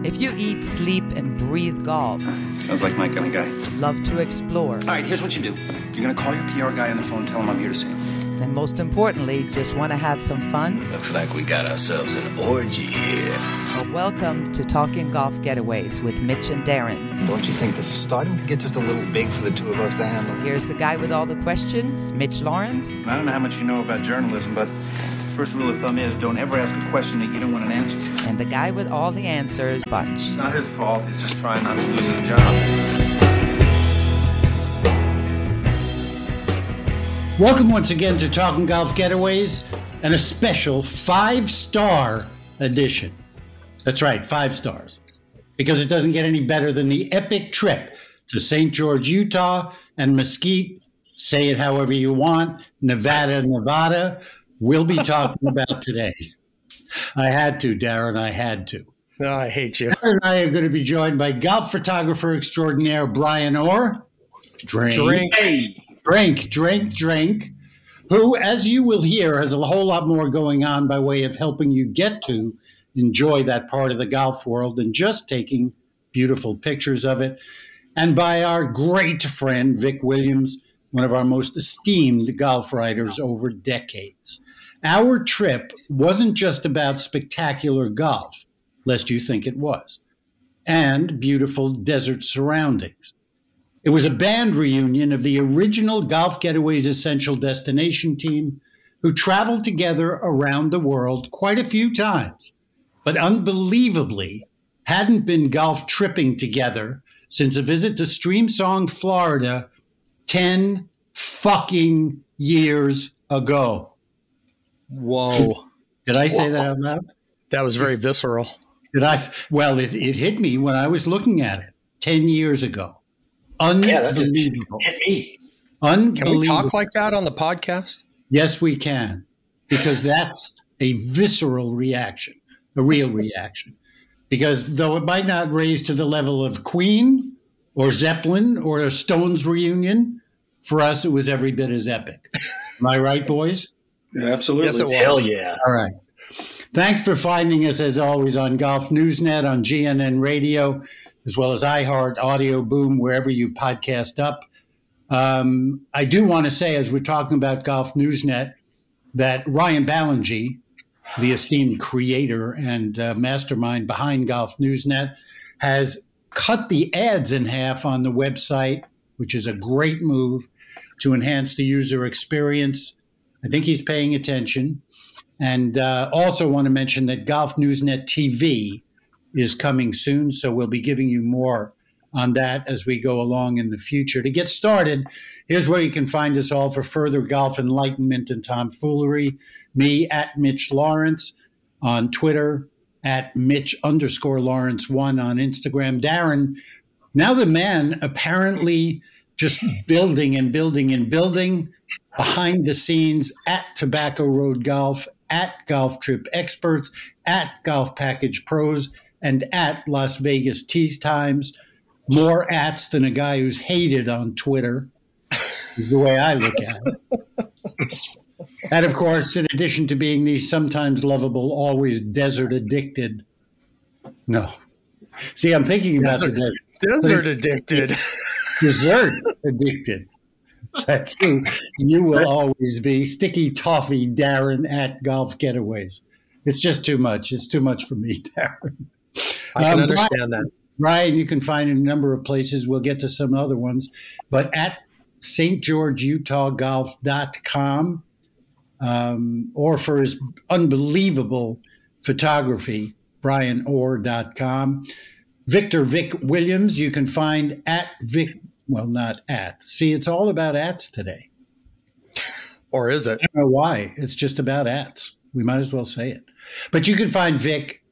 If you eat, sleep, and breathe golf, Sounds like my kind of guy. love to explore, All right, here's what you do. You're going to call your PR guy on the phone, tell him I'm here to see him. and most importantly, just want to have some fun, Looks like we got ourselves an orgy here. well, welcome to Talking Golf Getaways with Mitch and Darren. Don't you think this is starting to get just a little big for the two of us to handle? Here's the guy with all the questions, Mitch Lawrence, I don't know how much you know about journalism, but first rule of thumb is don't ever ask a question that you don't want an answer to. and the guy with all the answers, Bunch. It's not his fault. He's just trying not to lose his job. Welcome once again to Talking Golf Getaways and a special 5-star edition. That's right, 5 stars. Because it doesn't get any better than the epic trip to St. George, Utah and Mesquite, say it however you want, Nevada, we'll be talking about today. I had to, Darren, I had to. No, I hate you. Darren and I are going to be joined by golf photographer extraordinaire Brian Orr. Drink, who, as you will hear, has a whole lot more going on by way of helping you get to enjoy that part of the golf world than just taking beautiful pictures of it. And by our great friend, Vic Williams, one of our most esteemed golf writers over decades. Our trip wasn't just about spectacular golf, lest you think it was, and beautiful desert surroundings. It was a band reunion of the original Golf Getaways Essential Destination team who traveled together around the world quite a few times, but unbelievably hadn't been golf tripping together since a visit to Streamsong, Florida 10 fucking years ago. Whoa. Did I say that out loud? That was very visceral. Did I? Well, it hit me when I was looking at it 10 years ago. Unbelievable. That just hit me. Unbelievable. Can we talk like that on the podcast? Yes, we can, because that's a visceral reaction, a real reaction. Because though it might not raise to the level of Queen or Zeppelin or a Stones reunion, for us it was every bit as epic. Am I right, boys? Absolutely. Yes, it was. Hell yeah. All right. Thanks for finding us, as always, on Golf Newsnet, on GNN Radio, as well as iHeart, Audio Boom, wherever you podcast up. I do want to say, as we're talking about Golf Newsnet, that Ryan Ballengee, the esteemed creator and mastermind behind Golf Newsnet, has cut the ads in half on the website, which is a great move to enhance the user experience. I think he's paying attention. And also want to mention that Golf Newsnet TV is coming soon, so we'll be giving you more on that as we go along in the future. To get started, here's where you can find us all for further golf enlightenment and tomfoolery. Me at Mitch Lawrence on Twitter, at Mitch_Lawrence1 on Instagram. Darren, now the man apparently just building and building and building behind the scenes at Tobacco Road Golf, at Golf Trip Experts, at Golf Package Pros, and at Las Vegas Tee Times. More ats than a guy who's hated on Twitter, is the way I look at it. And of course, in addition to being the sometimes lovable, always desert addicted. No. See, I'm thinking about the desert. Desert addicted. Dessert addicted. That's who you will always be. Sticky Toffee Darren at Golf Getaways. It's just too much. It's too much for me, Darren. I can understand that. Ryan, you can find in a number of places. We'll get to some other ones. But at stgeorgeutahgolf.com, or for his unbelievable photography, brianorr.com. Victor Vic Williams, you can find at Vic. Well, not at. See, it's all about ats today. Or is it? I don't know why. It's just about ats. We might as well say it. But you can find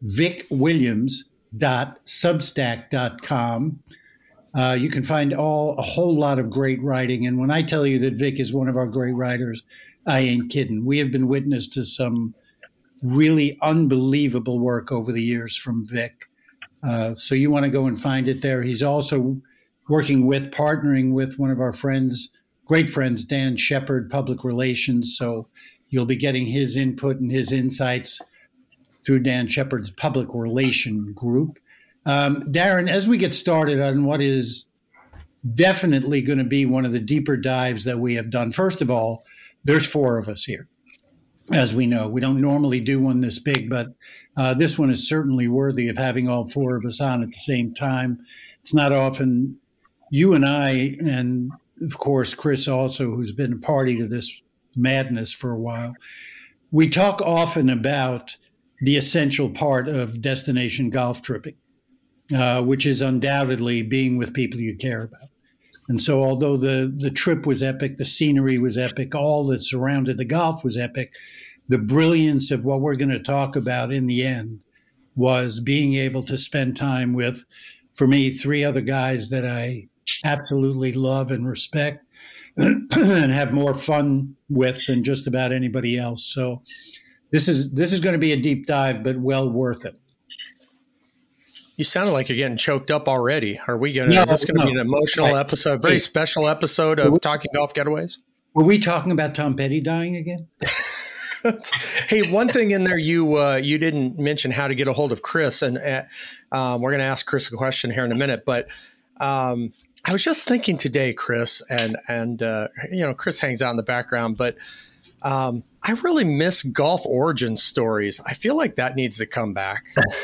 vicwilliams.substack.com. You can find a whole lot of great writing. And when I tell you that Vic is one of our great writers, I ain't kidding. We have been witness to some really unbelievable work over the years from Vic. So you want to go and find it there. He's also partnering with one of our friends, great friends, Dan Shepard, Public Relations. So you'll be getting his input and his insights through Dan Shepard's Public Relation group. Darren, as we get started on what is definitely going to be one of the deeper dives that we have done, first of all, there's 4 of us here. As we know, we don't normally do one this big, but this one is certainly worthy of having all 4 of us on at the same time. It's not often you and I, and of course, Chris also, who's been a party to this madness for a while. We talk often about the essential part of destination golf tripping, which is undoubtedly being with people you care about. And so although the trip was epic, the scenery was epic, all that surrounded the golf was epic, the brilliance of what we're going to talk about in the end was being able to spend time with, for me, 3 other guys that I absolutely love and respect and have more fun with than just about anybody else. So this is going to be a deep dive, but well worth it. You sounded like you're getting choked up already. Are we going to, is this going to be an emotional episode, very special episode of Talking Golf Getaways? Were we talking about Tom Petty dying again? Hey, one thing in there, you didn't mention how to get a hold of Chris, and we're going to ask Chris a question here in a minute, but I was just thinking today, Chris, and Chris hangs out in the background, but I really miss golf origin stories. I feel like that needs to come back.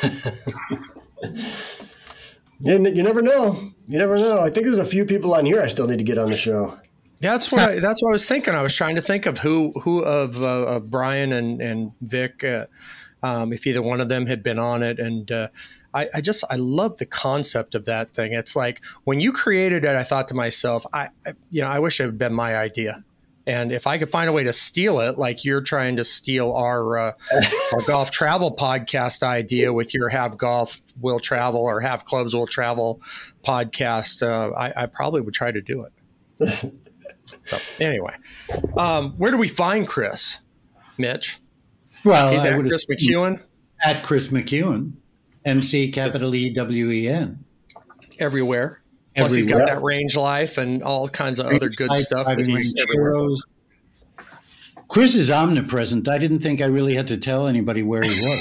You never know. You never know. I think there's a few people on here I still need to get on the show. That's what I was thinking. I was trying to think of who of Brian and Vic, if either one of them had been on it. And I love the concept of that thing. It's like when you created it, I thought to myself, I wish it had been my idea. And if I could find a way to steal it, like you're trying to steal our golf travel podcast idea with your Have Golf Will Travel or Have Clubs Will Travel podcast, I probably would try to do it. So, anyway, where do we find Chris, Mitch? Well, he's at Chris McEwen. At Chris McEwen, McEwen. Everywhere. Plus, he's got that Range Life and all kinds of other good stuff. That he's everywhere. Chris is omnipresent. I didn't think I really had to tell anybody where he was.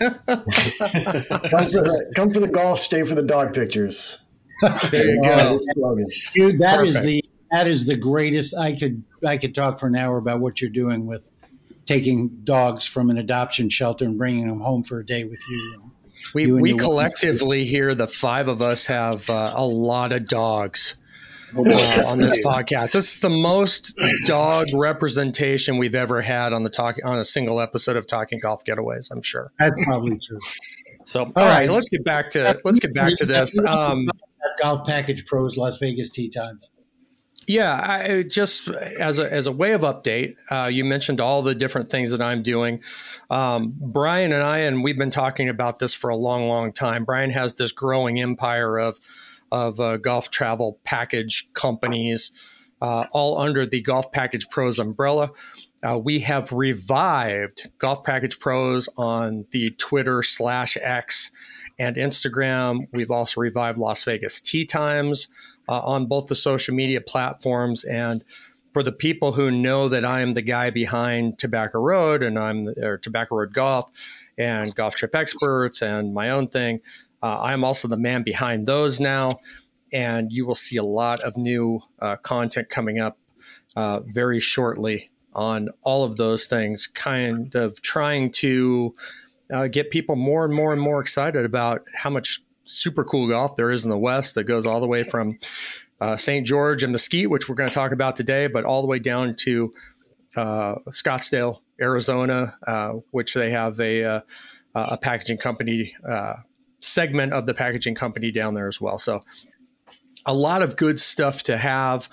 Come for the golf, stay for the dog pictures. There you go. Dude, that is the greatest. I could talk for an hour about what you're doing with taking dogs from an adoption shelter and bringing them home for a day with you. We collectively here, the 5 of us, have a lot of dogs on this podcast. This is the most dog representation we've ever had on a single episode of Talking Golf Getaways, I'm sure. That's probably true. So, all right, let's get back to this. Golf Package Pros, Las Vegas Tee Times. Yeah, just as a way of update, you mentioned all the different things that I'm doing. Brian and I, and we've been talking about this for a long, long time. Brian has this growing empire of golf travel package companies, all under the Golf Package Pros umbrella. We have revived Golf Package Pros on the Twitter/X and Instagram. We've also revived Las Vegas Tee Times on both the social media platforms. And for the people who know that I am the guy behind Tobacco Road or Tobacco Road Golf and Golf Trip Experts and my own thing, I'm also the man behind those now. And you will see a lot of new content coming up very shortly on all of those things, kind of trying to get people more and more and more excited about how much super cool golf there is in the West that goes all the way from St. George and Mesquite, which we're going to talk about today, but all the way down to Scottsdale, Arizona, which they have a packaging company segment of the packaging company down there as well. So a lot of good stuff to have.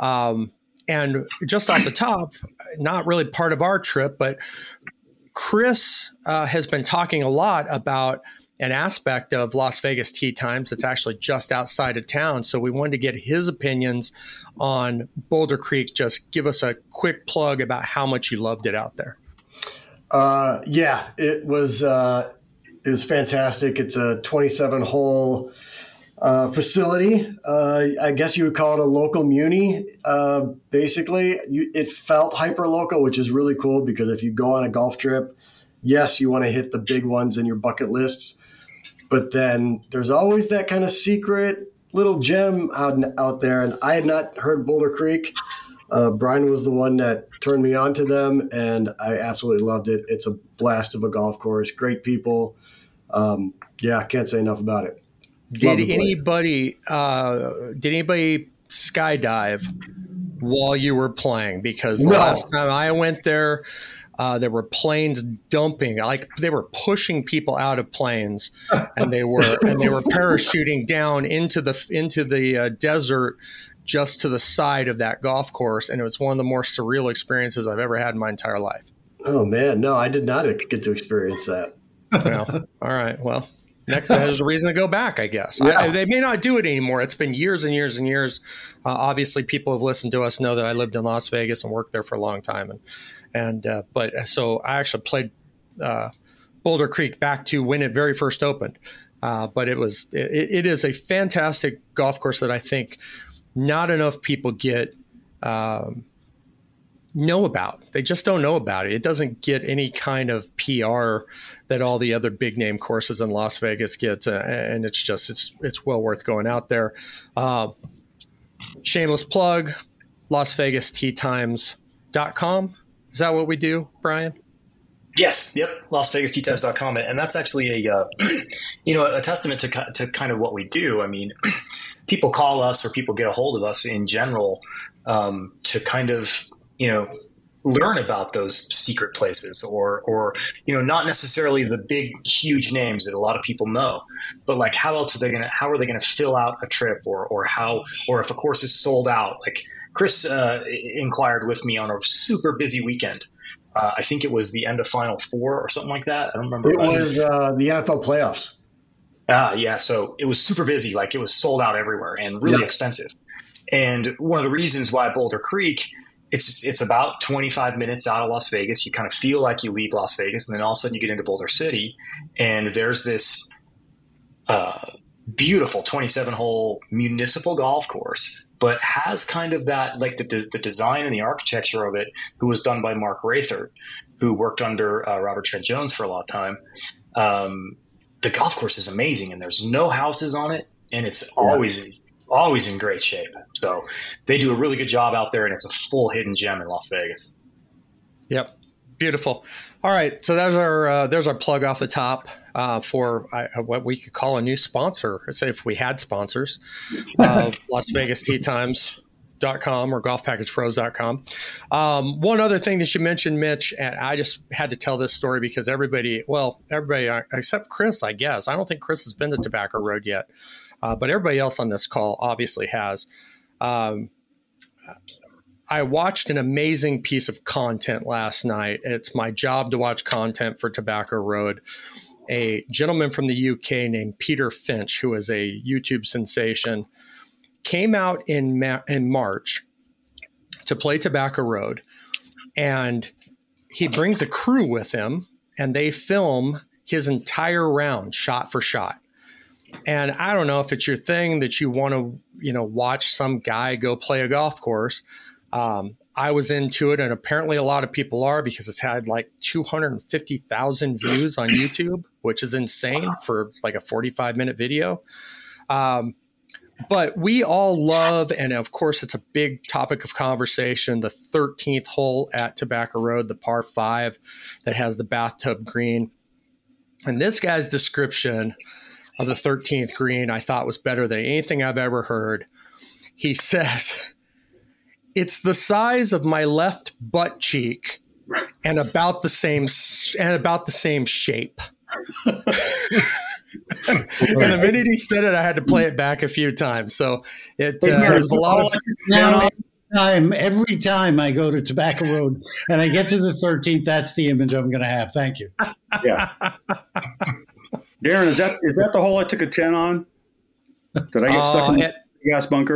And just off the top, not really part of our trip, but Chris has been talking a lot about an aspect of Las Vegas Tee Times that's actually just outside of town. So we wanted to get his opinions on Boulder Creek. Just give us a quick plug about how much you loved it out there. Yeah, it was fantastic. It's a 27-hole facility. I guess you would call it a local muni. Basically, it felt hyper local, which is really cool because if you go on a golf trip, yes, you want to hit the big ones in your bucket lists. but then there's always that kind of secret little gem out there. And I had not heard Boulder Creek. Brian was the one that turned me on to them, and I absolutely loved it. It's a blast of a golf course. Great people. I can't say enough about it. Did anybody skydive while you were playing? Because the last time I went there, there were planes dumping, like they were pushing people out of planes, and they were parachuting down into the desert just to the side of that golf course, and it was one of the more surreal experiences I've ever had in my entire life. Oh man, no, I did not get to experience that. Well, all right, well. Next, there's a reason to go back, I guess. Yeah. They may not do it anymore. It's been years and years and years. Obviously, people have listened to us know that I lived in Las Vegas and worked there for a long time, but so I actually played Boulder Creek back to when it very first opened. But it is a fantastic golf course that I think not enough people know about. They just don't know about it. It doesn't get any kind of PR that all the other big name courses in Las Vegas get. And it's well worth going out there. Shameless plug, LasVegasTeaTimes.com. Is that what we do, Brian? Yes. Yep. LasVegasTeaTimes.com. And that's actually a testament to kind of what we do. I mean, people call us or people get a hold of us in general, to kind of, learn about those secret places or, not necessarily the big, huge names that a lot of people know, but like how are they going to fill out a trip or if a course is sold out? Like Chris inquired with me on a super busy weekend. I think it was the end of Final Four or something like that. I don't remember. It was the NFL playoffs. Yeah. So it was super busy. Like it was sold out everywhere and really expensive. And one of the reasons why Boulder Creek, it's about 25 minutes out of Las Vegas. You kind of feel like you leave Las Vegas, and then all of a sudden you get into Boulder City, and there's this beautiful 27-hole municipal golf course, but has kind of that, like the design and the architecture of it, who was done by Mark Rathert, who worked under Robert Trent Jones for a long time. The golf course is amazing, and there's no houses on it, and it's always in great shape. So they do a really good job out there, and it's a full hidden gem in Las Vegas. Yep. Beautiful. All right. So there's our plug off the top for what we could call a new sponsor. Say if we had sponsors, LasVegasTeaTimes.com or GolfPackagePros.com. One other thing that you mentioned, Mitch, and I just had to tell this story because everybody except Chris, I guess. I don't think Chris has been to Tobacco Road yet. But everybody else on this call obviously has. I watched an amazing piece of content last night. It's my job to watch content for Tobacco Road. A gentleman from the UK named Peter Finch, who is a YouTube sensation, came out in March to play Tobacco Road. And he brings a crew with him, and they film his entire round shot for shot. And I don't know if it's your thing that you want to, watch some guy go play a golf course. I was into it, and apparently a lot of people are, because it's had like 250,000 views on YouTube, which is insane for like a 45-minute video. But we all love, and of course it's a big topic of conversation, the 13th hole at Tobacco Road, the par 5 that has the bathtub green. And this guy's description of the 13th green I thought was better than anything I've ever heard. He says, "It's the size of my left butt cheek and about the same shape." And the minute he said it, I had to play it back a few times. So there's a lot of every time I go to Tobacco Road and I get to the 13th, that's the image I'm going to have. Thank you. Yeah. Darren, is that the hole I took a 10 on? Did I get stuck in the gas bunker?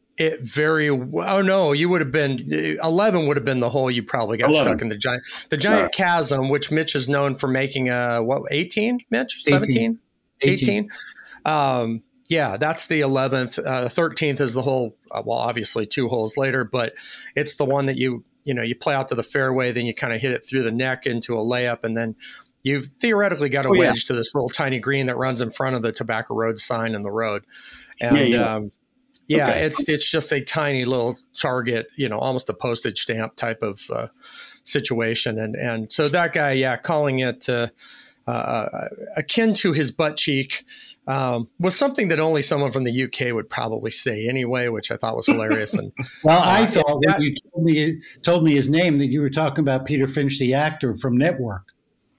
You would have been 11 would have been the hole you probably got 11. Stuck in the giant chasm, which Mitch is known for making 18, Mitch? 17? 18. Yeah, that's the 11th. The 13th is the hole, obviously 2 holes later, but it's the one that you play out to the fairway, then you kind of hit it through the neck into a layup, and then you've theoretically got a yeah. wedge to this little tiny green that runs in front of the Tobacco Road sign in the road. And okay. It's just a tiny little target, almost a postage stamp type of situation. And so that guy, calling it akin to his butt cheek was something that only someone from the UK would probably say anyway, which I thought was hilarious. And well, I thought when you told me his name that you were talking about Peter Finch, the actor from Network.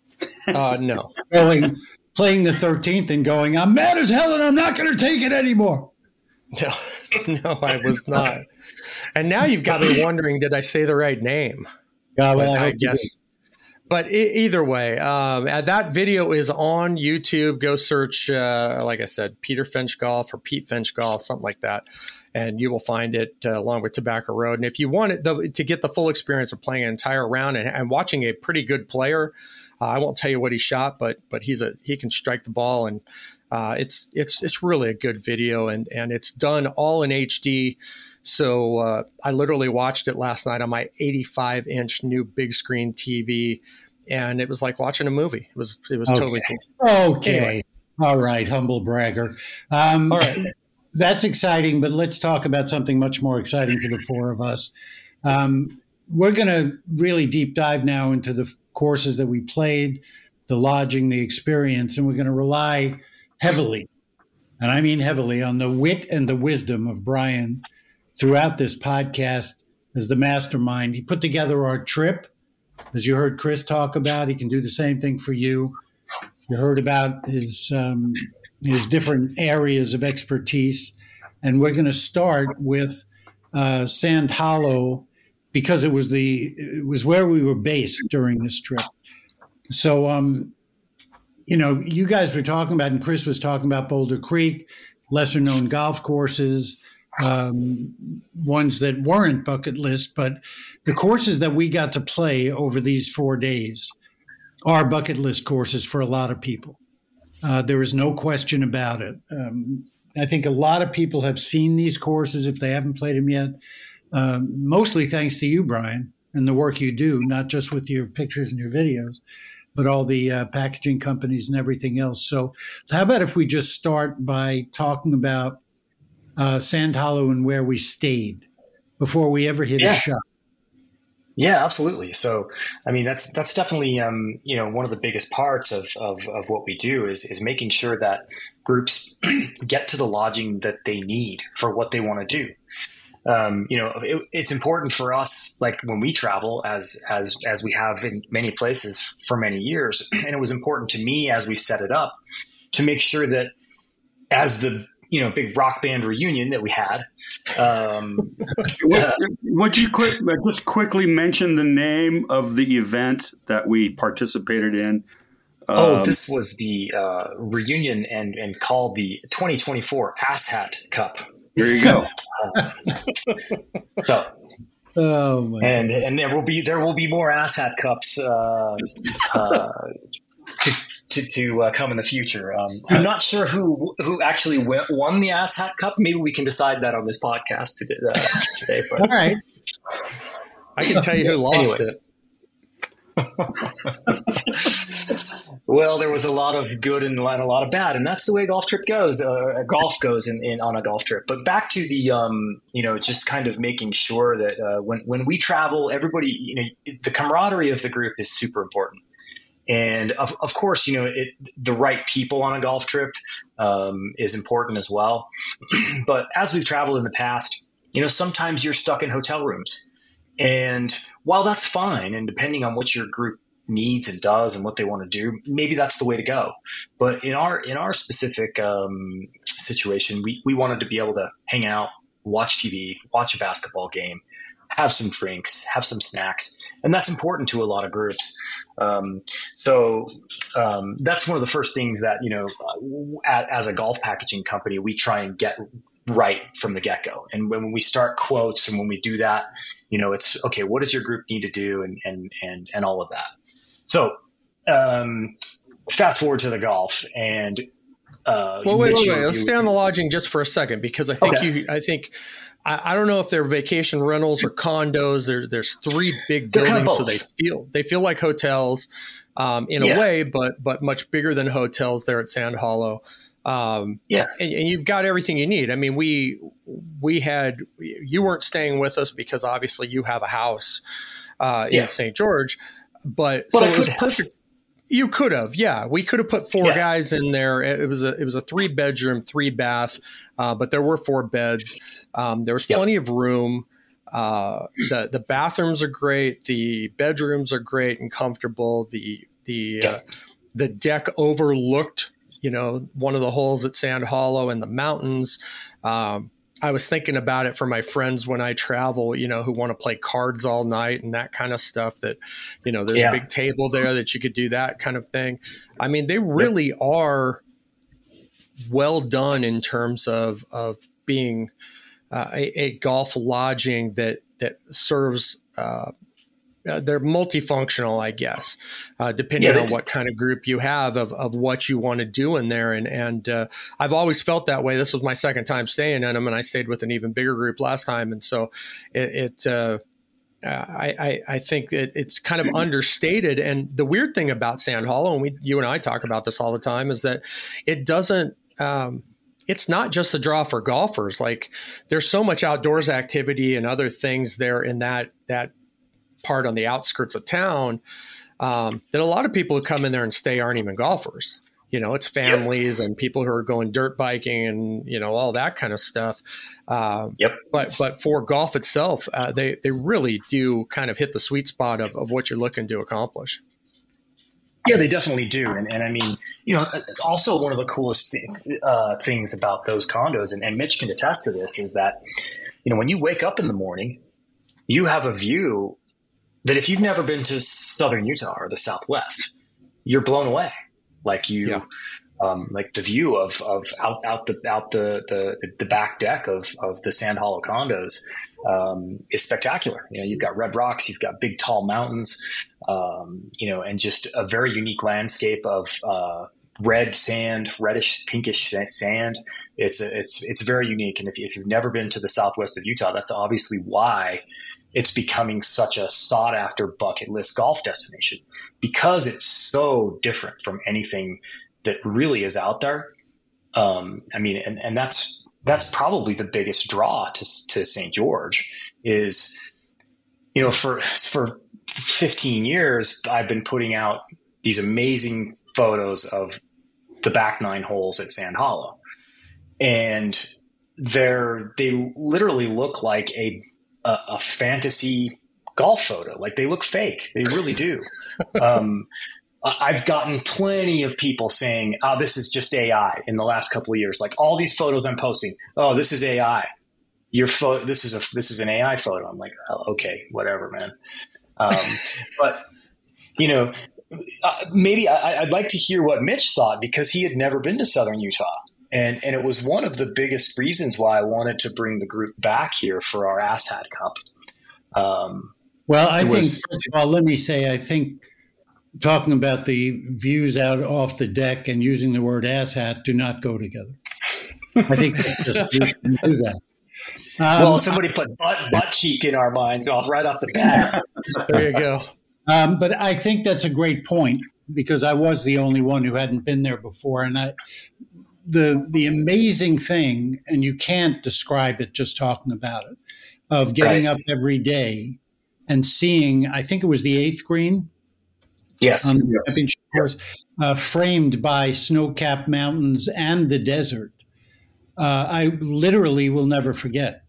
No. Playing the 13th and going, I'm mad as hell and I'm not going to take it anymore. No, I was not. And now you've got me wondering, did I say the right name? Yeah, well, I guess. But either way, that video is on YouTube. Go search, like I said, Peter Finch Golf or Pete Finch Golf, something like that. And you will find it along with Tobacco Road. And if you want it to get the full experience of playing an entire round and watching a pretty good player, I won't tell you what he shot, but he can strike the ball, and it's really a good video, and it's done all in HD. So I literally watched it last night on my 85-inch new big screen TV, and it was like watching a movie. It was totally cool. Okay. Anyway. All right, humble bragger. All right. That's exciting, but let's talk about something much more exciting for the four of us. We're going to really deep dive now into the courses that we played, the lodging, the experience, and we're going to rely heavily, and I mean heavily, on the wit and the wisdom of Brian throughout this podcast as the mastermind. He put together our trip, as you heard Chris talk about. He can do the same thing for you. You heard about his different areas of expertise, and we're going to start with Sand Hollow because it was where we were based during this trip. So, you guys were talking about, and Chris was talking about Boulder Creek, lesser known golf courses, ones that weren't bucket list, but the courses that we got to play over these 4 days are bucket list courses for a lot of people. There is no question about it. I think a lot of people have seen these courses if they haven't played them yet, mostly thanks to you, Brian, and the work you do, not just with your pictures and your videos, but all the packaging companies and everything else. So how about if we just start by talking about Sand Hollow and where we stayed before we ever hit a shot? Yeah, absolutely. So, I mean, that's definitely, one of the biggest parts of what we do is making sure that groups get to the lodging that they need for what they want to do. It's important for us, like when we travel as we have in many places for many years. And it was important to me as we set it up to make sure that as the, big rock band reunion that we had. Would you just quickly mention the name of the event that we participated in? This was the reunion and called the 2024 Asshat Cup. There you go. And there will be more Asshat Cups to come in the future. I'm not sure who actually won the Asshat Cup. Maybe we can decide that on this podcast today. But. All right. I can tell you who lost it. Well, there was a lot of good and a lot of bad, and that's the way golf goes on a golf trip. But back to the, just kind of making sure that when we travel, everybody, the camaraderie of the group is super important. And of course, the right people on a golf trip is important as well. But as we've traveled in the past, sometimes you're stuck in hotel rooms. And while that's fine, and depending on what your group needs and does and what they want to do, maybe that's the way to go. But in our specific situation, we wanted to be able to hang out, watch TV, watch a basketball game, have some drinks, have some snacks. And that's important to a lot of groups. So that's one of the first things that, as a golf packaging company, we try and get right from the get-go. And when we start quotes and when we do that, it's okay, what does your group need to do and all of that. So fast forward to the golf, and Wait. Let's stay on the lodging just for a second, because I think I don't know if they're vacation rentals or condos. There's 3 big buildings, so they feel like hotels in a way, but much bigger than hotels there at Sand Hollow. And you've got everything you need. I mean, you weren't staying with us because obviously you have a house in St. George, but so it was perfect. You could have, we could have put 4 guys in there. It was a 3-bedroom, 3-bath, but there were 4 beds. There was plenty of room. The bathrooms are great. The bedrooms are great and comfortable. The deck overlooked, one of the holes at Sand Hollow and the mountains. I was thinking about it for my friends when I travel, who want to play cards all night and that kind of stuff, that, there's a big table there that you could do that kind of thing. I mean, they really are well done in terms of being a golf lodging that serves, they're multifunctional, I guess, depending on what kind of group you have of what you want to do in there. And I've always felt that way. This was my second time staying in them, and I stayed with an even bigger group last time. And so I think it's kind of understated. And the weird thing about Sand Hollow, and you and I talk about this all the time, is that it doesn't, it's not just a draw for golfers. Like, there's so much outdoors activity and other things there in that part on the outskirts of town, that a lot of people who come in there and stay aren't even golfers. It's families and people who are going dirt biking and, all that kind of stuff. But for golf itself, they really do kind of hit the sweet spot of what you're looking to accomplish. Yeah, they definitely do. And I mean, also one of the coolest things about those condos, and Mitch can attest to this, is that, when you wake up in the morning, you have a view that if you've never been to Southern Utah or the Southwest, you're blown away. Like like the view of out the back deck of the Sand Hollow condos is spectacular. You've got red rocks, you've got big tall mountains, and just a very unique landscape of red sand, reddish pinkish sand. It's very unique. And if you've never been to the Southwest of Utah, that's obviously why it's becoming such a sought after bucket list golf destination, because it's so different from anything that really is out there. I mean, and that's probably the biggest draw to St. George is, for 15 years, I've been putting out these amazing photos of the back 9 holes at Sand Hollow. And they literally look like a fantasy golf photo. Like, they look fake. They really do. I've gotten plenty of people saying, "Oh, this is just AI," in the last couple of years. Like, all these photos I'm posting, "Oh, this is AI. This is an AI photo." I'm like, "Oh, okay, whatever, man." But maybe I'd like to hear what Mitch thought, because he had never been to Southern Utah. And it was one of the biggest reasons why I wanted to bring the group back here for our Asshat Cup. I think, first of all, let me say, I think talking about the views out off the deck and using the word asshat do not go together. I think that's just we can do that. Somebody put butt cheek in our minds right off the bat. There you go. But I think that's a great point, because I was the only one who hadn't been there before. And the amazing thing, and you can't describe it just talking about it, of getting up every day and seeing, I think it was the 8th green. Yes. On the championship course, framed by snow-capped mountains and the desert. I literally will never forget.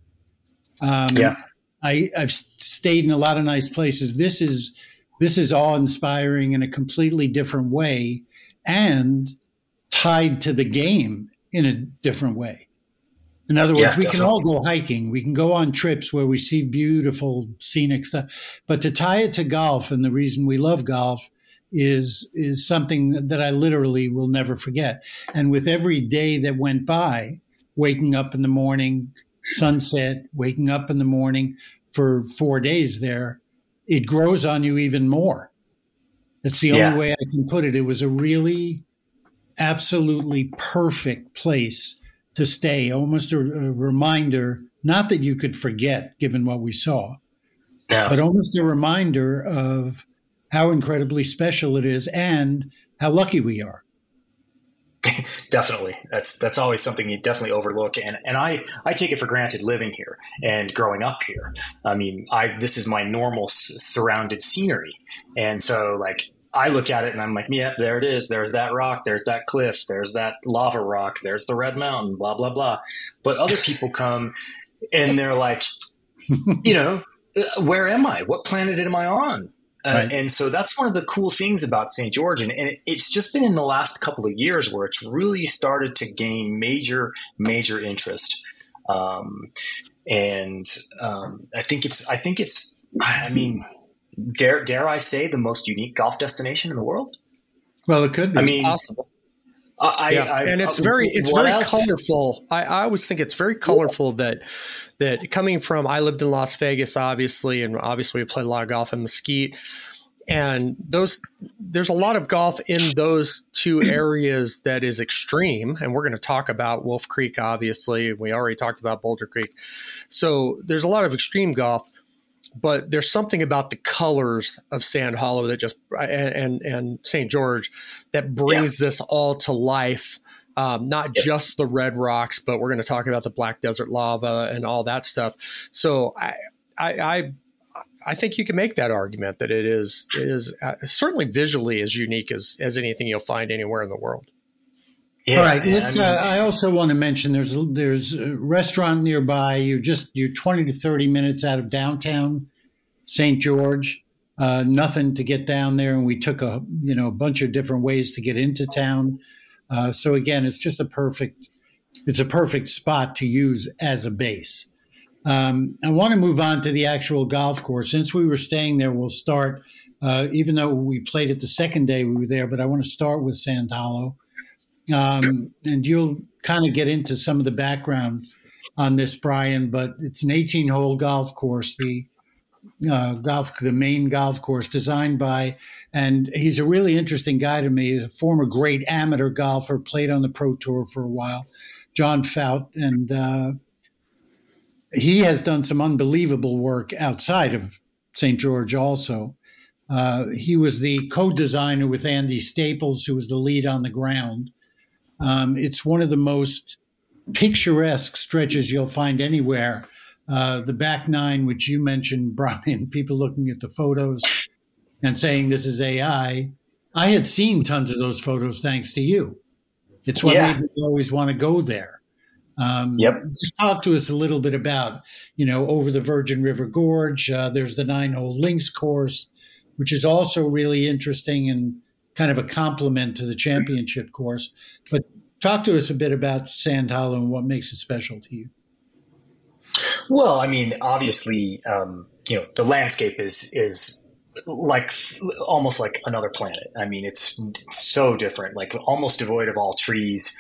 I've stayed in a lot of nice places. This is awe-inspiring in a completely different way, and tied to the game in a different way. In other words, we can all go hiking. We can go on trips where we see beautiful scenic stuff. But to tie it to golf, and the reason we love golf, is something that I literally will never forget. And with every day that went by, waking up in the morning, sunset, waking up in the morning for 4 days there, it grows on you even more. That's the only way I can put it. It was a really absolutely perfect place to stay, almost a reminder, not that you could forget given what we saw, but almost a reminder of how incredibly special it is and how lucky we are. Definitely. That's always something you definitely overlook. And I take it for granted living here and growing up here. I mean, this is my normal surrounded scenery. And so like, I look at it and I'm like, yeah, there it is. There's that rock. There's that cliff. There's that lava rock. There's the red mountain, blah, blah, blah. But other people come and they're like, you know, where am I? What planet am I on? Right. And so that's one of the cool things about St. George. And it's just been in the last couple of years where it's really started to gain major interest. I think it's, I mean, dare I say the most unique golf destination in the world? Well, it could be. I mean, possible. And it's very colorful. I always think it's very colorful that coming from, I lived in Las Vegas, obviously, and obviously we played a lot of golf in Mesquite. And there's a lot of golf in those two areas that is extreme. And we're going to talk about Wolf Creek, obviously. We already talked about Boulder Creek. So there's a lot of extreme golf. But there's something about the colors of Sand Hollow that just and St. George that brings this all to life. Not just the red rocks, but we're going to talk about the black desert lava and all that stuff. So I think you can make that argument that it is certainly visually as unique as anything you'll find anywhere in the world. Yeah, all right. Let's. I also want to mention there's a restaurant nearby. You're 20 to 30 minutes out of downtown St. George. Nothing to get down there, and we took a bunch of different ways to get into town. So again, it's just a perfect spot to use as a base. I want to move on to the actual golf course. Since we were staying there, we'll start. Even though we played it the second day we were there, but I want to start with Sand Hollow. And you'll kind of get into some of the background on this, Brian, but it's an 18-hole golf course, the main golf course designed by, and he's a really interesting guy to me, a former great amateur golfer, played on the Pro Tour for a while, John Fout, and he has done some unbelievable work outside of St. George also. He was the co-designer with Andy Staples, who was the lead on the ground. It's one of the most picturesque stretches you'll find anywhere. The back nine, which you mentioned, Brian, people looking at the photos and saying this is AI. I had seen tons of those photos thanks to you. It's what made me always want to go there. Just talk to us a little bit about, over the Virgin River Gorge. There's the 9-hole links course, which is also really interesting and kind of a complement to the championship course. But talk to us a bit about Sand Hollow and what makes it special to you. Well, I mean, obviously, the landscape is like almost like another planet. I mean, it's so different, like almost devoid of all trees.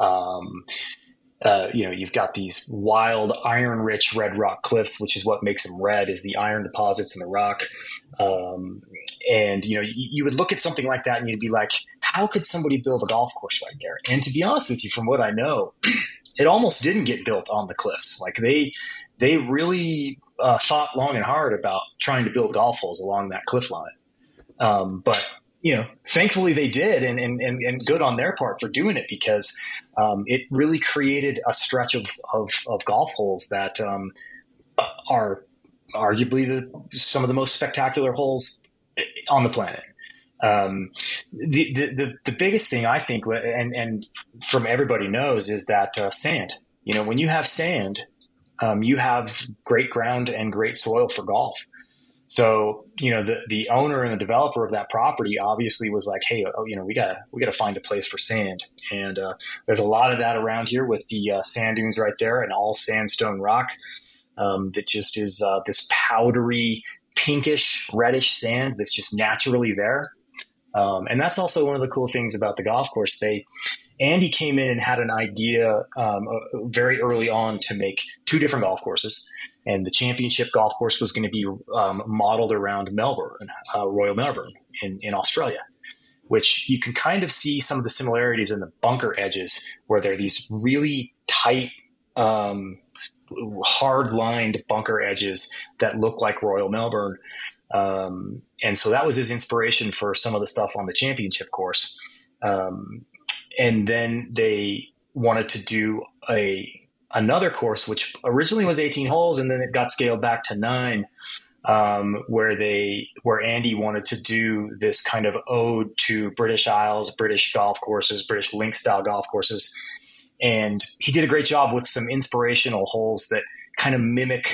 You've got these wild iron-rich red rock cliffs, which is what makes them red, is the iron deposits in the rock. And, you would look at something like that and you'd be like, how could somebody build a golf course right there? And to be honest with you, from what I know, it almost didn't get built on the cliffs. Like they really thought long and hard about trying to build golf holes along that cliff line. But thankfully they did, and good on their part for doing it, because it really created a stretch of golf holes that are arguably some of the most spectacular holes on the planet. The biggest thing I think, and from everybody knows, is that sand. When you have sand, you have great ground and great soil for golf. So, the owner and the developer of that property obviously was like, hey, we gotta find a place for sand. And there's a lot of that around here with the sand dunes right there, and all sandstone rock that just is this powdery, pinkish, reddish sand that's just naturally there. And that's also one of the cool things about the golf course. Andy came in and had an idea very early on to make two different golf courses. And the championship golf course was going to be modeled around Melbourne, Royal Melbourne in Australia. which you can kind of see some of the similarities in the bunker edges, where they're these really tight, hard-lined bunker edges that look like Royal Melbourne. And so that was his inspiration for some of the stuff on the championship course. And then they wanted to do another course, which originally was 18 holes, and then it got scaled back to 9, where Andy wanted to do this kind of ode to British Isles, British golf courses, British links style golf courses. And he did a great job with some inspirational holes that kind of mimic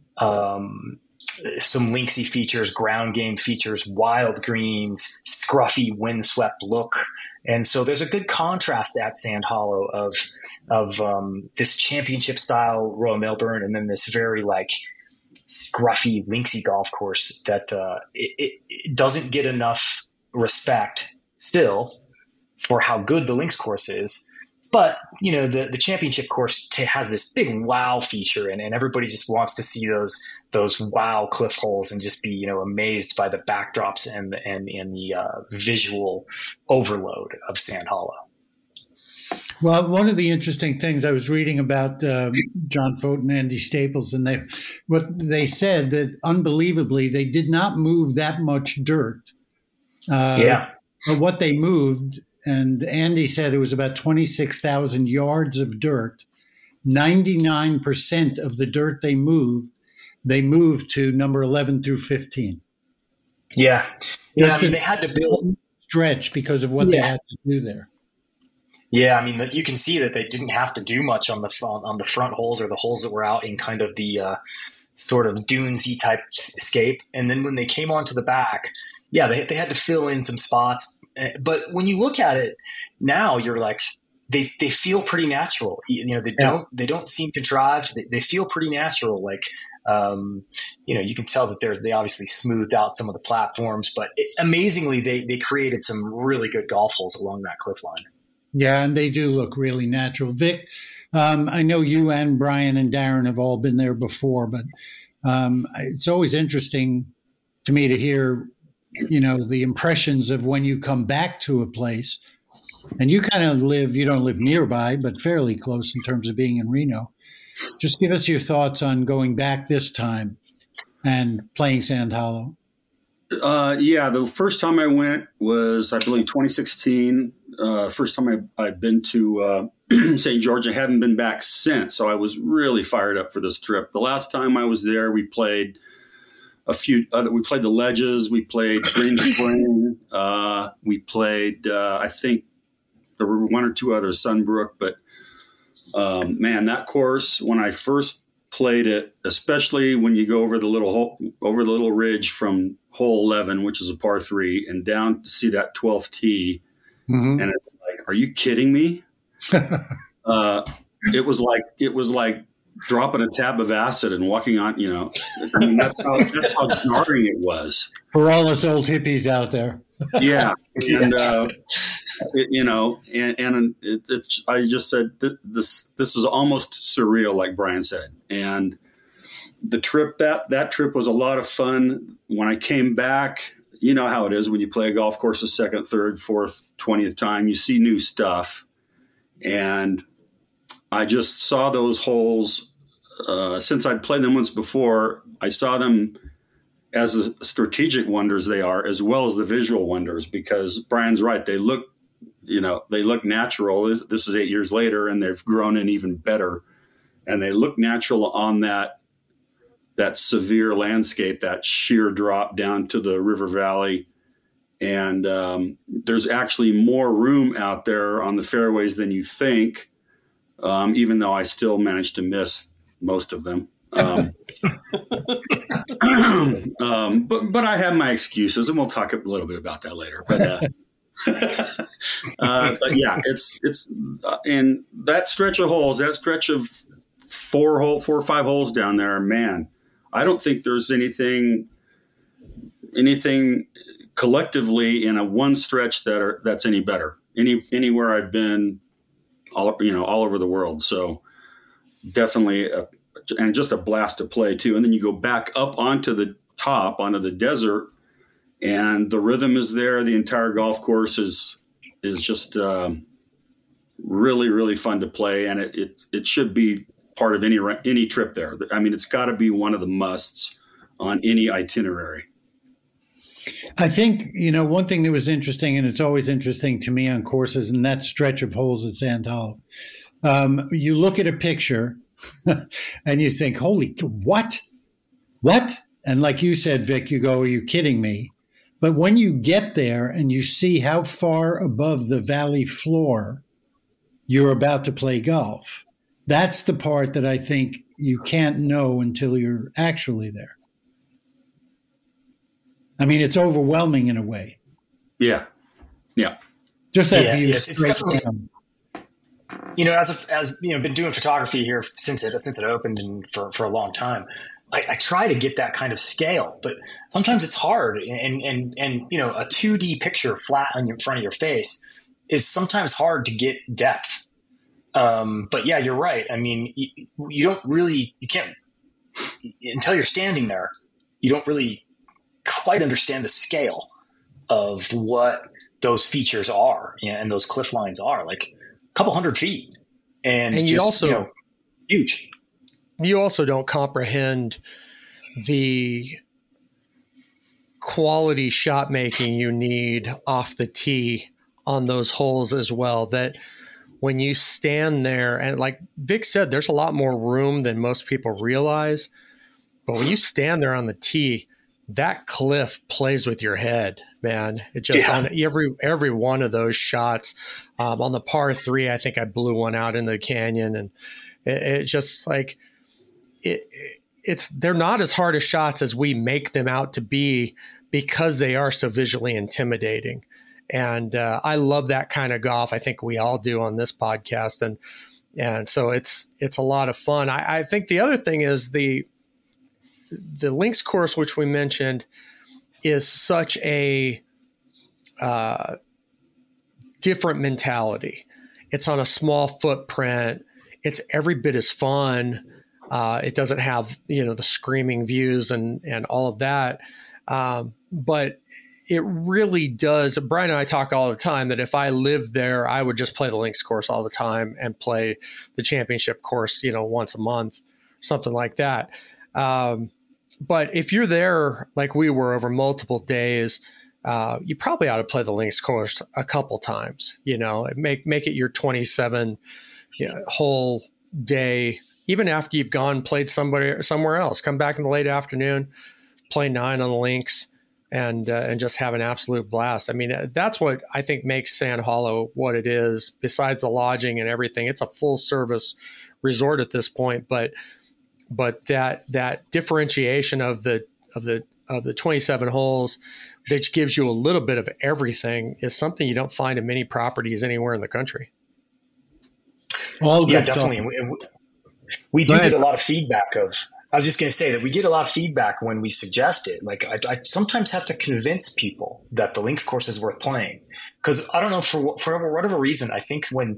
some linksy features, ground game features, wild greens, scruffy windswept look. And so there's a good contrast at Sand Hollow of this championship style Royal Melbourne, and then this very like scruffy linksy golf course that it doesn't get enough respect still for how good the links course is. But, you know, the championship course has this big wow feature, and everybody just wants to see those wow cliff holes and just be, you know, amazed by the backdrops and the visual overload of Sand Hollow. Well, one of the interesting things I was reading about John Fote and Andy Staples, and what they said that unbelievably they did not move that much dirt. But what they moved. And Andy said it was about 26,000 yards of dirt. 99% of the dirt they moved to number 11 through 15. Yeah. I mean, they had to build stretch because of what they had to do there. Yeah, I mean, you can see that they didn't have to do much on the front holes or the holes that were out in kind of the sort of dunesy type scape. And then when they came onto the back, they had to fill in some spots. But when you look at it now, you're like, they feel pretty natural. You know, they don't seem contrived. They feel pretty natural. Like, you know, you can tell that they obviously smoothed out some of the platforms, but amazingly, they created some really good golf holes along that cliff line. Yeah, and they do look really natural. Vic, I know you and Brian and Darren have all been there before, but it's always interesting to me to hear, you know, the impressions of when you come back to a place, and you kind of you don't live nearby, but fairly close in terms of being in Reno. Just give us your thoughts on going back this time and playing Sand Hollow. The first time I went was, I believe, 2016. First time I'd been to St. George. I haven't been back since, so I was really fired up for this trip. The last time I was there, we played we played the Ledges, we played Green Spring, we played, I think there were one or two others, Sunbrook, but man, that course, when I first played it, especially when you go over the little ridge from hole 11, which is a par 3, and down to see that 12th tee, and it's like, are you kidding me? It was like dropping a tab of acid and walking on, you know, I mean, that's how jarring it was. For all us old hippies out there. Yeah. And, I just said, this is almost surreal, like Brian said. And the trip, that trip was a lot of fun. When I came back, you know how it is when you play a golf course the second, third, fourth, 20th time, you see new stuff. And I just saw those holes. Since I'd played them once before, I saw them as the strategic wonders they are, as well as the visual wonders, because Brian's right. They look natural. This is 8 years later, and they've grown in even better. And they look natural on that severe landscape, that sheer drop down to the river valley. And there's actually more room out there on the fairways than you think, even though I still managed to miss most of them. But I have my excuses, and we'll talk a little bit about that later. But yeah, it's and that stretch of holes, that stretch of four or five holes down there, man, I don't think there's anything collectively in a one stretch that's any better. Anywhere I've been, all over the world. So definitely, and just a blast to play too. And then you go back up onto the top, onto the desert, and the rhythm is there. The entire golf course is just really, really fun to play, and it should be part of any trip there. I mean, it's got to be one of the musts on any itinerary. I think, one thing that was interesting, and it's always interesting to me on courses, and that stretch of holes at Sand Hollow. You look at a picture and you think, holy, what? And like you said, Vic, you go, are you kidding me? But when you get there and you see how far above the valley floor you're about to play golf, that's the part that I think you can't know until you're actually there. I mean, it's overwhelming in a way. Yeah. Just that view. It's definitely, as been doing photography here since it opened and for a long time. I try to get that kind of scale, but sometimes it's hard. And a 2D picture flat in front of your face is sometimes hard to get depth. But yeah, you're right. I mean, you can't, until you're standing there, you don't really quite understand the scale of what those features are and those cliff lines are, like a couple 100 feet. And you just, also, huge. You also don't comprehend the quality shot making you need off the tee on those holes as well. That when you stand there, and like Vic said, there's a lot more room than most people realize. But when you stand there on the tee, that cliff plays with your head, man. It just on every one of those shots. On the par 3, I think I blew one out in the canyon, and it just like they're not as hard as shots as we make them out to be because they are so visually intimidating. And I love that kind of golf. I think we all do on this podcast, and so it's a lot of fun. I think the other thing is the links course, which we mentioned, is such a different mentality. It's on a small footprint. It's every bit as fun. It doesn't have, the screaming views and all of that. But it really does. Brian and I talk all the time that if I lived there, I would just play the links course all the time and play the championship course, once a month, something like that. But if you're there like we were over multiple days, you probably ought to play the links course a couple times, make it your 27 whole day. Even after you've gone and played somewhere else, come back in the late afternoon, play 9 on the links, and just have an absolute blast. I mean, that's what I think makes Sand Hollow what it is. Besides the lodging and everything, it's a full service resort at this point. But that differentiation of the 27 holes that gives you a little bit of everything is something you don't find in many properties anywhere in the country. Definitely. We do get a lot of feedback I was just going to say that we get a lot of feedback when we suggest it. Like I sometimes have to convince people that the links course is worth playing, because I don't know, for whatever reason, I think when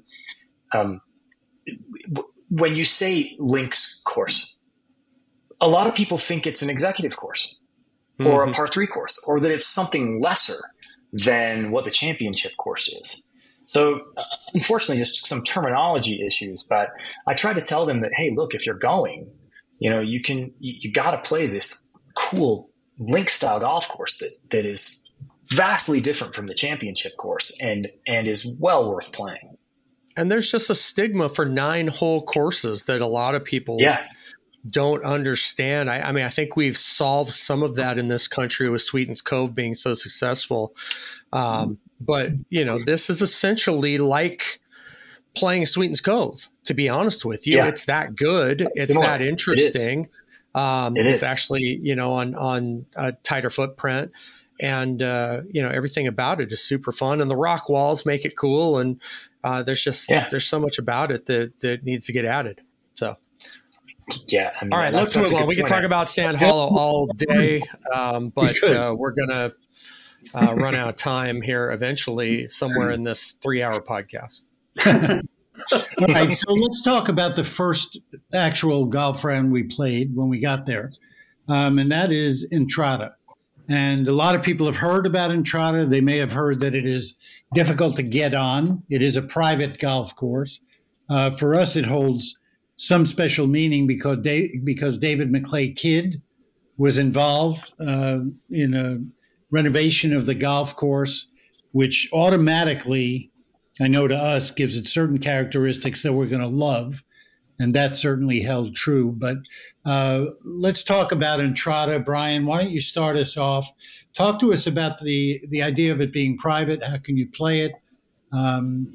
you say links course, a lot of people think it's an executive course or a par 3 course, or that it's something lesser than what the championship course is. So unfortunately, just some terminology issues, but I try to tell them that, hey, look, if you're going, you got to play this cool link style golf course that is vastly different from the championship course and is well worth playing. And there's just a stigma for 9-hole courses that a lot of people don't understand. I mean, I think we've solved some of that in this country with Sweetens Cove being so successful. But, this is essentially like playing Sweetens Cove, to be honest with you. It's that good. It's similar. That interesting. It's actually, on a tighter footprint. And, everything about it is super fun. And the rock walls make it cool. And there's so much about it that needs to get added. So. Yeah. I mean, all right, let's move on. We can talk about Sand Hollow all day, but we're going to run out of time here eventually somewhere in this 3-hour podcast. All right, so let's talk about the first actual golf round we played when we got there, and that is Entrada. And a lot of people have heard about Entrada. They may have heard that it is difficult to get on. It is a private golf course. For us, it holds some special meaning because David McClay Kidd was involved in a renovation of the golf course, which automatically, I know to us, gives it certain characteristics that we're going to love. And that certainly held true. But let's talk about Entrada. Brian, why don't you start us off? Talk to us about the idea of it being private. How can you play it? And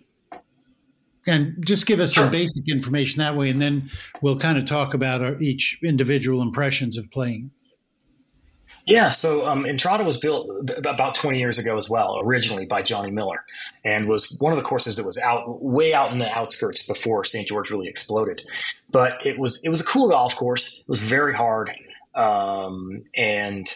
just give us some basic information that way, and then we'll kind of talk about each individual impressions of playing. Yeah, so Entrada was built about 20 years ago as well, originally by Johnny Miller, and was one of the courses that was way out in the outskirts before St. George really exploded. But it was a cool golf course. It was very hard, and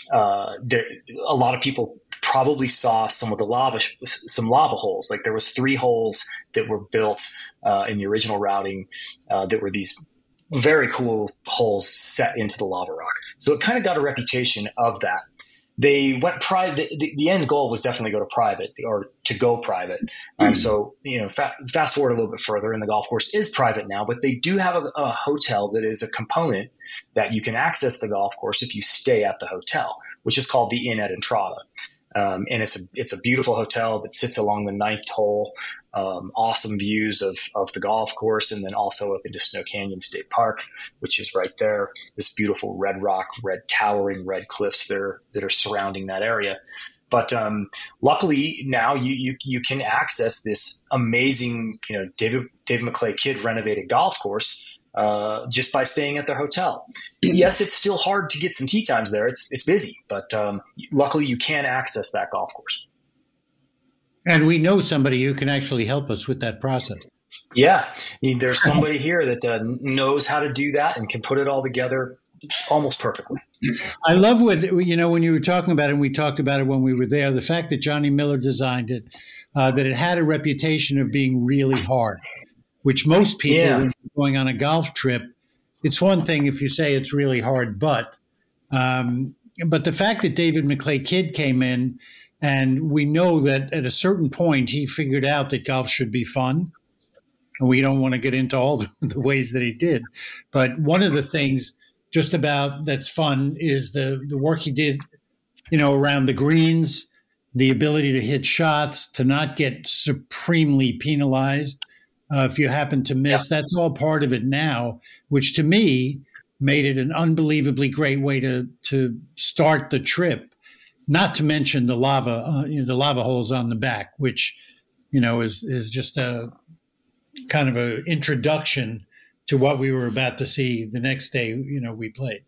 a lot of people probably saw some lava holes. Like there was 3 holes that were built in the original routing that were these very cool holes set into the lava rock. So it kind of got a reputation of that. They went private. The end goal was definitely go to private or to go private. So, fast forward a little bit further, and the golf course is private now, but they do have a hotel that is a component that you can access the golf course if you stay at the hotel, which is called the Inn at Entrada. And it's a beautiful hotel that sits along the 9th hole. Awesome views of the golf course, and then also up into Snow Canyon State Park, which is right there. This beautiful red rock, towering red cliffs that are surrounding that area. But luckily now you can access this amazing, David McClay Kidd renovated golf course just by staying at their hotel. Yes, it's still hard to get some tee times there. It's busy, but luckily you can access that golf course. And we know somebody who can actually help us with that process. Yeah, there's somebody here that knows how to do that and can put it all together almost perfectly. I love when you were talking about it, and we talked about it when we were there, the fact that Johnny Miller designed it, that it had a reputation of being really hard, which most people, when you're going on a golf trip, it's one thing if you say it's really hard, but the fact that David McClay Kidd came in, and we know that at a certain point he figured out that golf should be fun. And we don't want to get into all the ways that he did. But one of the things just about that's fun is the work he did, around the greens, the ability to hit shots, to not get supremely penalized if you happen to miss. Yeah. That's all part of it now, which to me made it an unbelievably great way to start the trip. Not to mention the lava holes on the back, which, is just a kind of an introduction to what we were about to see the next day, we played.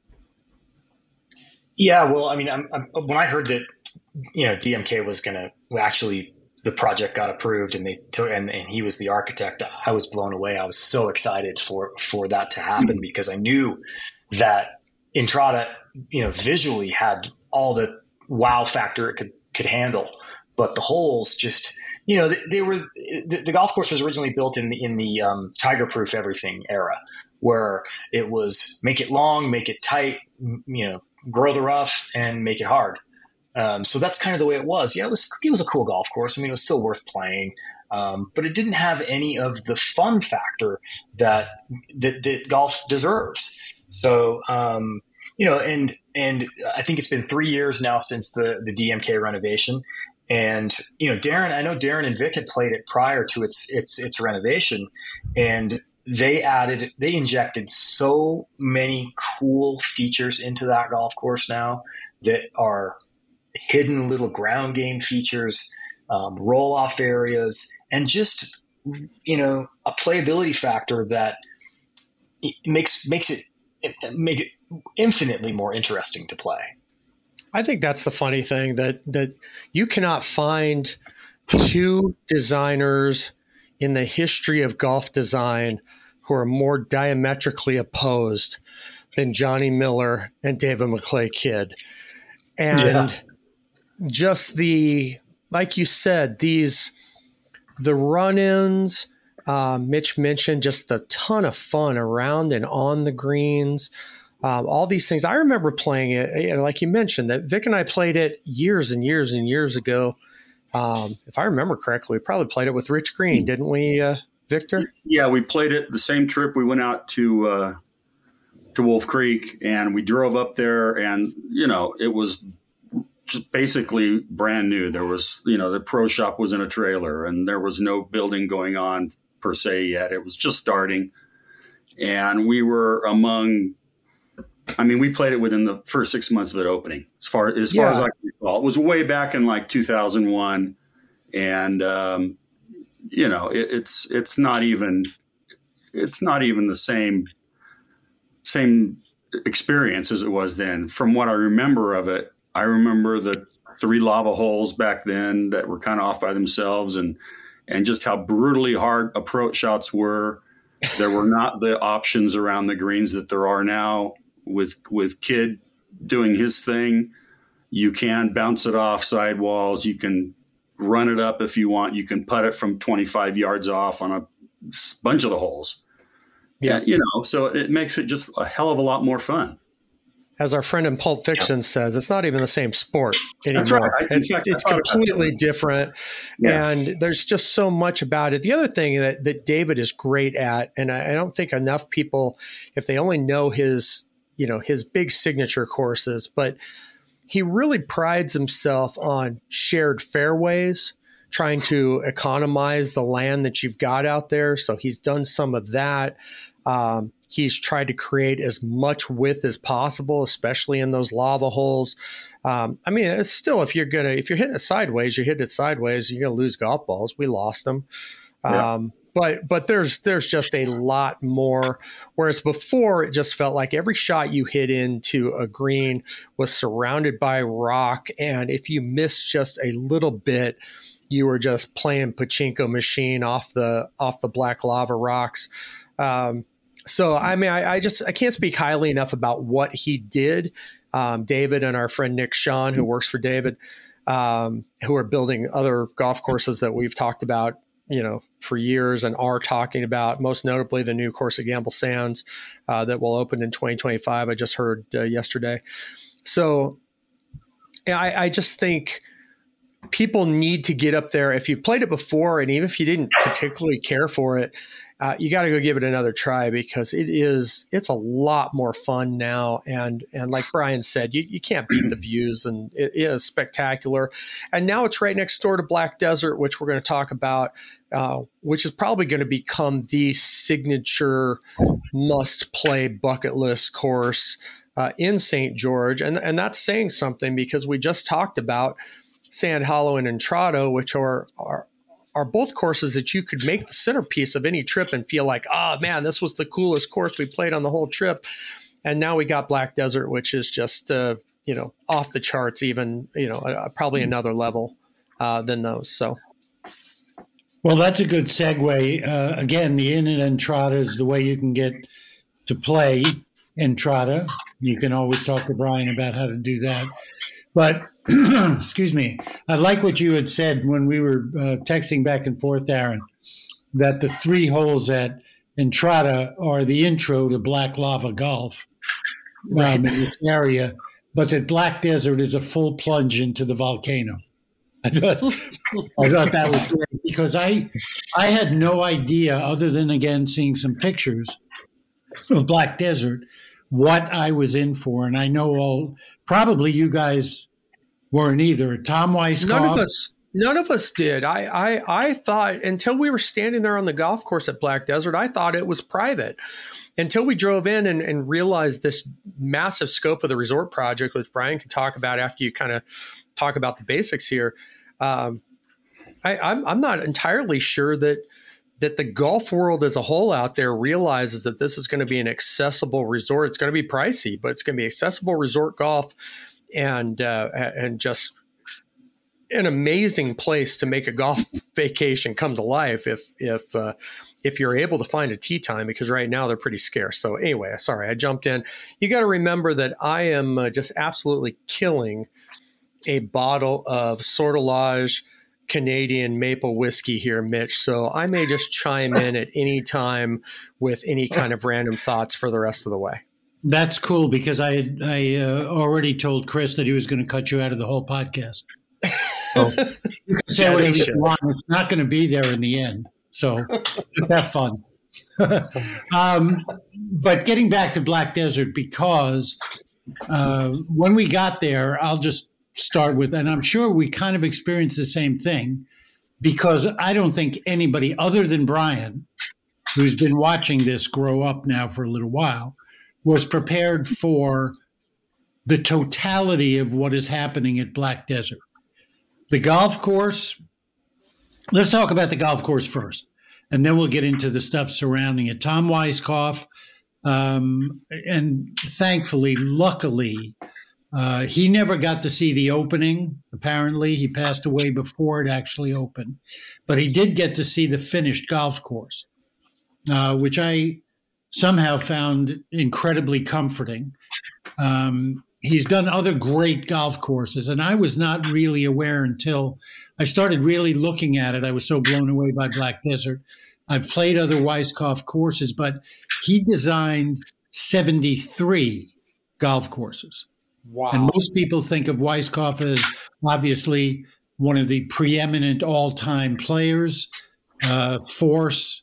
Yeah, well, I mean, when I heard that, DMK was going to actually, the project got approved and and he was the architect, I was blown away. I was so excited for that to happen because I knew that Entrada, visually had all the wow factor it could handle, but the holes just, they were, the golf course was originally built in the Tiger Proof Everything era, where it was make it long, make it tight, grow the rough and make it hard. So that's kind of the way it was. Yeah, it was a cool golf course. I mean, it was still worth playing, but it didn't have any of the fun factor that golf deserves. So, and I think it's been 3 years now since the DMK renovation. And, I know Darren and Vic had played it prior to its renovation, and they injected so many cool features into that golf course now that are hidden little ground game features, roll off areas, and just, a playability factor that makes it infinitely more interesting to play. I think that's the funny thing that you cannot find two designers in the history of golf design who are more diametrically opposed than Johnny Miller and David McClay Kidd. And just like you said, the run-ins, Mitch mentioned just the ton of fun around and on the greens. all these things. I remember playing it, like you mentioned, that Vic and I played it years and years and years ago. If I remember correctly, we probably played it with Rich Green, didn't we, Victor? Yeah, we played it the same trip. We went out to Wolf Creek, and we drove up there, and it was just basically brand new. There was, the pro shop was in a trailer, and there was no building going on per se yet. It was just starting, and we were we played it within the first 6 months of it opening. As far as I can recall, it was way back in like 2001, and it's not even the same experience as it was then. From what I remember of it, I remember the 3 lava holes back then that were kind of off by themselves, and just how brutally hard approach shots were. There were not the options around the greens that there are now. With Kid doing his thing, you can bounce it off sidewalls. You can run it up if you want. You can putt it from 25 yards off on a bunch of the holes. Yeah, so it makes it just a hell of a lot more fun. As our friend in Pulp Fiction says, it's not even the same sport anymore. That's right. It's completely different. Yeah. And there's just so much about it. The other thing that David is great at, and I don't think enough people, if they only know his big signature courses, but he really prides himself on shared fairways, trying to economize the land that you've got out there. So he's done some of that. He's tried to create as much width as possible, especially in those lava holes. It's still, if you're hitting it sideways, you're hitting it sideways, you're going to lose golf balls. We lost them. Yeah. But there's just a lot more. Whereas before, it just felt like every shot you hit into a green was surrounded by rock. And if you missed just a little bit, you were just playing pachinko machine off the black lava rocks. So, I can't speak highly enough about what he did. David and our friend Nick Sean, who works for David, who are building other golf courses that we've talked about, for years and are talking about, most notably the new course at Gamble Sands that will open in 2025. I just heard yesterday. So I just think people need to get up there. If you've played it before, and even if you didn't particularly care for it, you got to go give it another try, because it's a lot more fun now. And like Brian said, you can't beat the views, and it is spectacular. And now it's right next door to Black Desert, which we're going to talk about, which is probably going to become the signature must-play bucket list course in St. George. And that's saying something, because we just talked about Sand Hollow and Entrado, which are both courses that you could make the centerpiece of any trip and feel like, oh man, this was the coolest course we played on the whole trip. And now we got Black Desert, which is just, off the charts, even, probably another level than those. So. Well, that's a good segue. Again, the Inn at Entrada is the way you can get to play Entrada. You can always talk to Brian about how to do that. But excuse me, I like what you had said when we were texting back and forth, Darren, that the 3 holes at Entrada are the intro to Black Lava Golf in this area, but that Black Desert is a full plunge into the volcano. I thought that was great, because I had no idea, other than, again, seeing some pictures of Black Desert, what I was in for. And I know probably you guys weren't either. Tom Weisskopf. None of us did. I thought, until we were standing there on the golf course at Black Desert, I thought it was private, until we drove in and realized this massive scope of the resort project, which Brian can talk about after you kind of talk about the basics here. I'm not entirely sure that the golf world as a whole out there realizes that this is going to be an accessible resort. It's going to be pricey, but it's going to be accessible resort golf, and just an amazing place to make a golf vacation come to life if you're able to find a tee time, because right now they're pretty scarce. So anyway, sorry, I jumped in. You got to remember that I am just absolutely killing a bottle of Sortilège Canadian maple whiskey here, Mitch. So I may just chime in at any time with any kind of random thoughts for the rest of the way. That's cool because I already told Chris that he was going to cut you out of the whole podcast. So you can say whatever you want. It's not going to be there in the end. So just have fun. But getting back to Black Desert, because when we got there, I'll just start with, and I'm sure we kind of experienced the same thing, because I don't think anybody other than Brian, who's been watching this grow up now for a little while, was prepared for the totality of what is happening at Black Desert. The golf course, let's talk about the golf course first, and then we'll get into the stuff surrounding it. Tom Weiskopf, and thankfully, luckily, he never got to see the opening. Apparently, he passed away before it actually opened. But he did get to see the finished golf course, which I somehow found incredibly comforting. He's done other great golf courses, and I was not really aware until I started really looking at it. I was so blown away by Black Desert. I've played other Weiskopf courses, but he designed 73 golf courses. Wow. And most people think of Weiskopf as obviously one of the preeminent all-time players, force,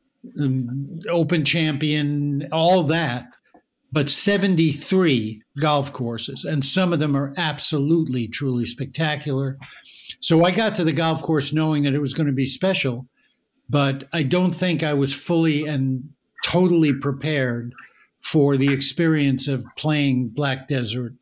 open champion, all that. But 73 golf courses, and some of them are absolutely, truly spectacular. So I got to the golf course knowing that it was going to be special, but I don't think I was fully and totally prepared for the experience of playing Black Desert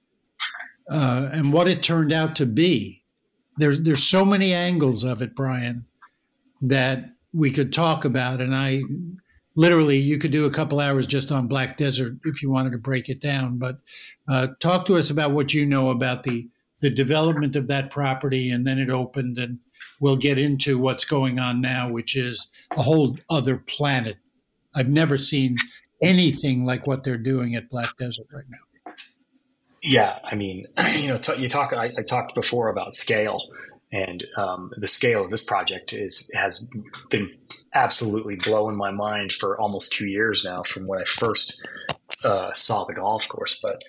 and what it turned out to be. There's so many angles of it, Brian, that we could talk about, and literally, you could do a couple hours just on Black Desert if you wanted to break it down. But talk to us about what you know about the development of that property, and then it opened, and we'll get into what's going on now, which is a whole other planet. I've never seen anything like what they're doing at Black Desert right now. Yeah, I mean, I talked before about scale, and the scale of this project has been absolutely blowing my mind for almost 2 years now from when I first saw the golf course. But,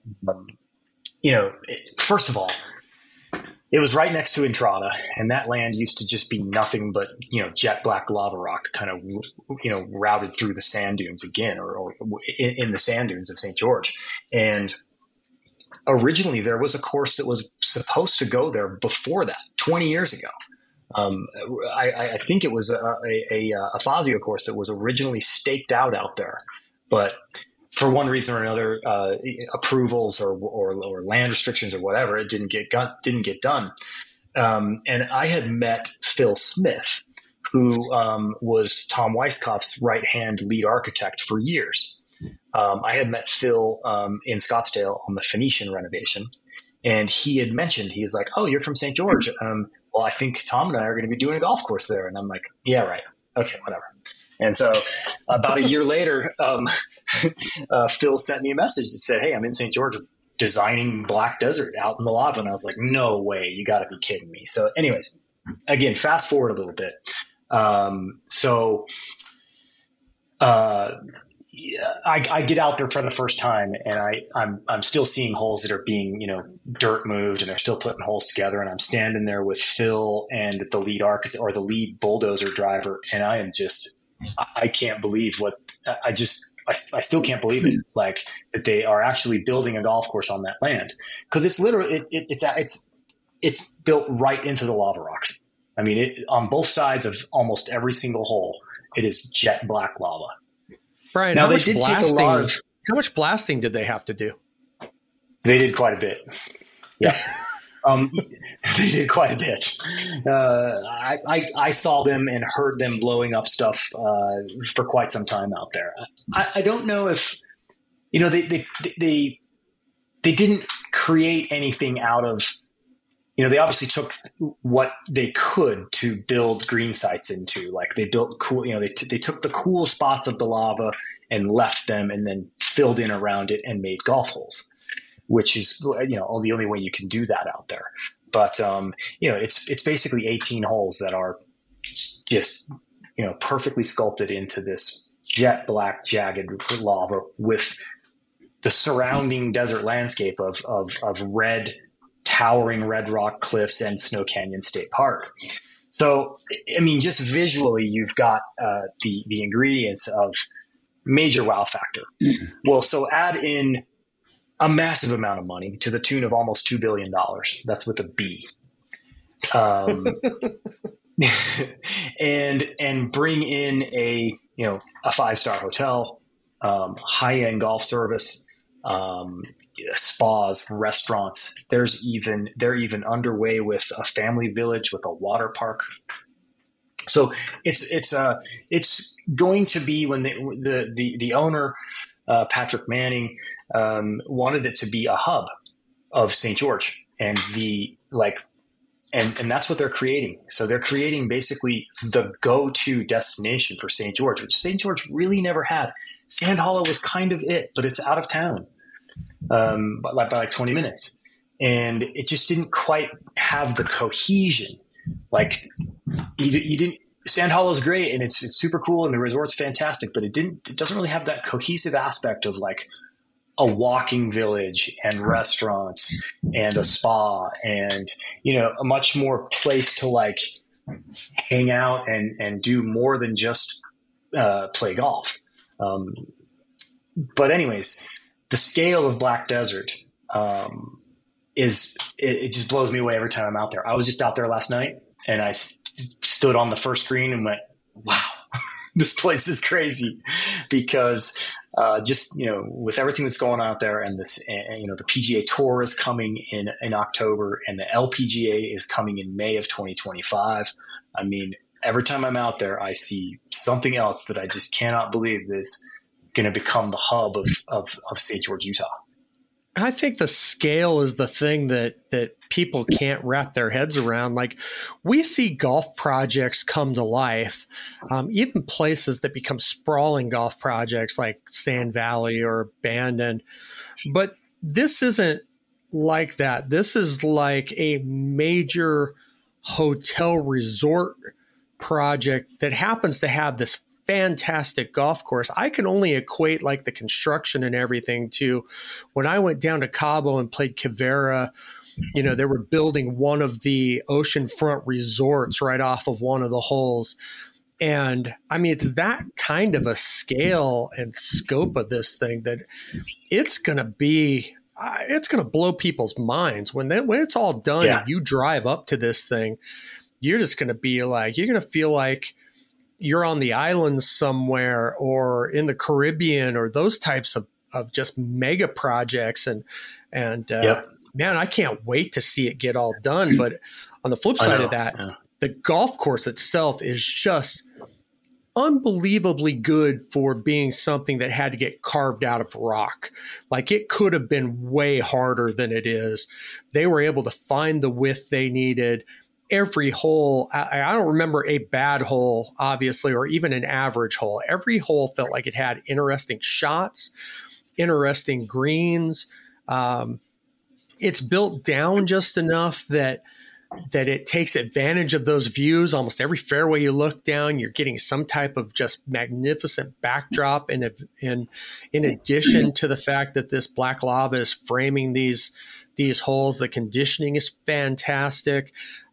first of all, it was right next to Entrada, and that land used to just be nothing but, jet black lava rock kind of, routed through the sand dunes again, or in the sand dunes of St. George. And originally there was a course that was supposed to go there before that, 20 years ago. I think it was a Fazio course that was originally staked out there, but for one reason or another, approvals or land restrictions or whatever, it didn't get done. And I had met Phil Smith, who was Tom Weiskopf's right-hand lead architect for years. I had met Phil in Scottsdale on the Phoenician renovation, and he had mentioned, he was like, "Oh, you're from St. George. Well, I think Tom and I are going to be doing a golf course there." And I'm like, "Yeah, right. Okay, whatever." And so about a year later, Phil sent me a message that said, "Hey, I'm in St. George designing Black Desert out in the lava." And I was like, "No way. You got to be kidding me." So anyways, again, fast forward a little bit. I get out there for the first time, and I'm still seeing holes that are being, dirt moved, and they're still putting holes together. And I'm standing there with Phil and the lead architect or the lead bulldozer driver. And I am I can't believe I still can't believe it. Like that they are actually building a golf course on that land. Cause it's literally, it's built right into the lava rocks. I mean, on both sides of almost every single hole, it is jet black lava. Brian, how much blasting did they have to do? They did quite a bit. Yeah. They did quite a bit. I saw them and heard them blowing up stuff for quite some time out there. I don't know if, they didn't create anything out of, they obviously took what they could to build green sites into. Like they built cool, they took the cool spots of the lava and left them and then filled in around it and made golf holes, which is, the only way you can do that out there. But, it's basically 18 holes that are just, perfectly sculpted into this jet black jagged lava with surrounding desert landscape of towering red rock cliffs and Snow Canyon State Park. So, I mean, just visually, you've got the ingredients of major wow factor. Well, so add in a massive amount of money to the tune of almost $2 billion. That's with a B. And bring in a 5-star hotel, high-end golf service, spas, restaurants. They're even underway with a family village with a water park. So it's going to be, when the owner, Patrick Manning, wanted it to be a hub of St. George, and and that's what they're creating. So they're creating basically the go-to destination for St. George, which St. George really never had. Sand Hollow was kind of it, but it's out of town by like 20 minutes. And it just didn't quite have the cohesion. Like you didn't, Sand Hollow is great and it's super cool and the resort's fantastic, but it doesn't really have that cohesive aspect of like a walking village and restaurants and a spa and, a much more place to like hang out and do more than just play golf. But anyways, the scale of Black Desert it just blows me away every time I'm out there. I was just out there last night and I stood on the first green and went, wow, this place is crazy, because with everything that's going on out there, and this, the PGA Tour is coming in October and the LPGA is coming in May of 2025. I mean, every time I'm out there, I see something else that I just cannot believe is going to become the hub of St. George, Utah. I think the scale is the thing that people can't wrap their heads around. Like, we see golf projects come to life, even places that become sprawling golf projects like Sand Valley or Bandon. But this isn't like that. This is like a major hotel resort project that happens to have this fantastic golf course. I can only equate like the construction and everything to when I went down to Cabo and played Quivira. They were building one of the oceanfront resorts right off of one of the holes. And I mean, it's that kind of a scale and scope of this thing that it's going to blow people's minds when it's all done. Yeah. And you drive up to this thing, you're just going to be like, you're going to feel like you're on the islands somewhere or in the Caribbean or those types of just mega projects. And yep. Man, I can't wait to see it get all done. But on the flip side of that, the golf course itself is just unbelievably good for being something that had to get carved out of rock. Like, it could have been way harder than it is. They were able to find the width they needed. Every hole, I don't remember a bad hole, obviously, or even an average hole. Every hole felt like it had interesting shots, interesting greens. It's built down just enough that it takes advantage of those views. Almost every fairway you look down, you're getting some type of just magnificent backdrop. And in addition to the fact that this black lava is framing these holes, the conditioning is fantastic.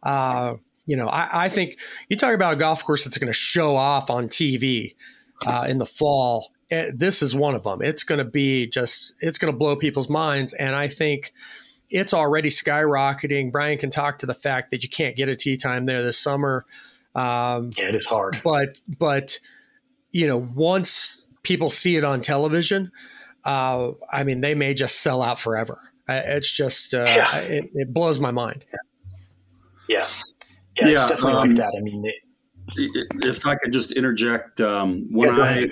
I think you talk about a golf course that's going to show off on TV in the fall. This is one of them. It's going to blow people's minds. And I think it's already skyrocketing. Brian can talk to the fact that you can't get a tee time there this summer. It is hard. But once people see it on television, they may just sell out forever. It's just, it blows my mind. Yeah, it's definitely like that. I mean, if I could just interject, when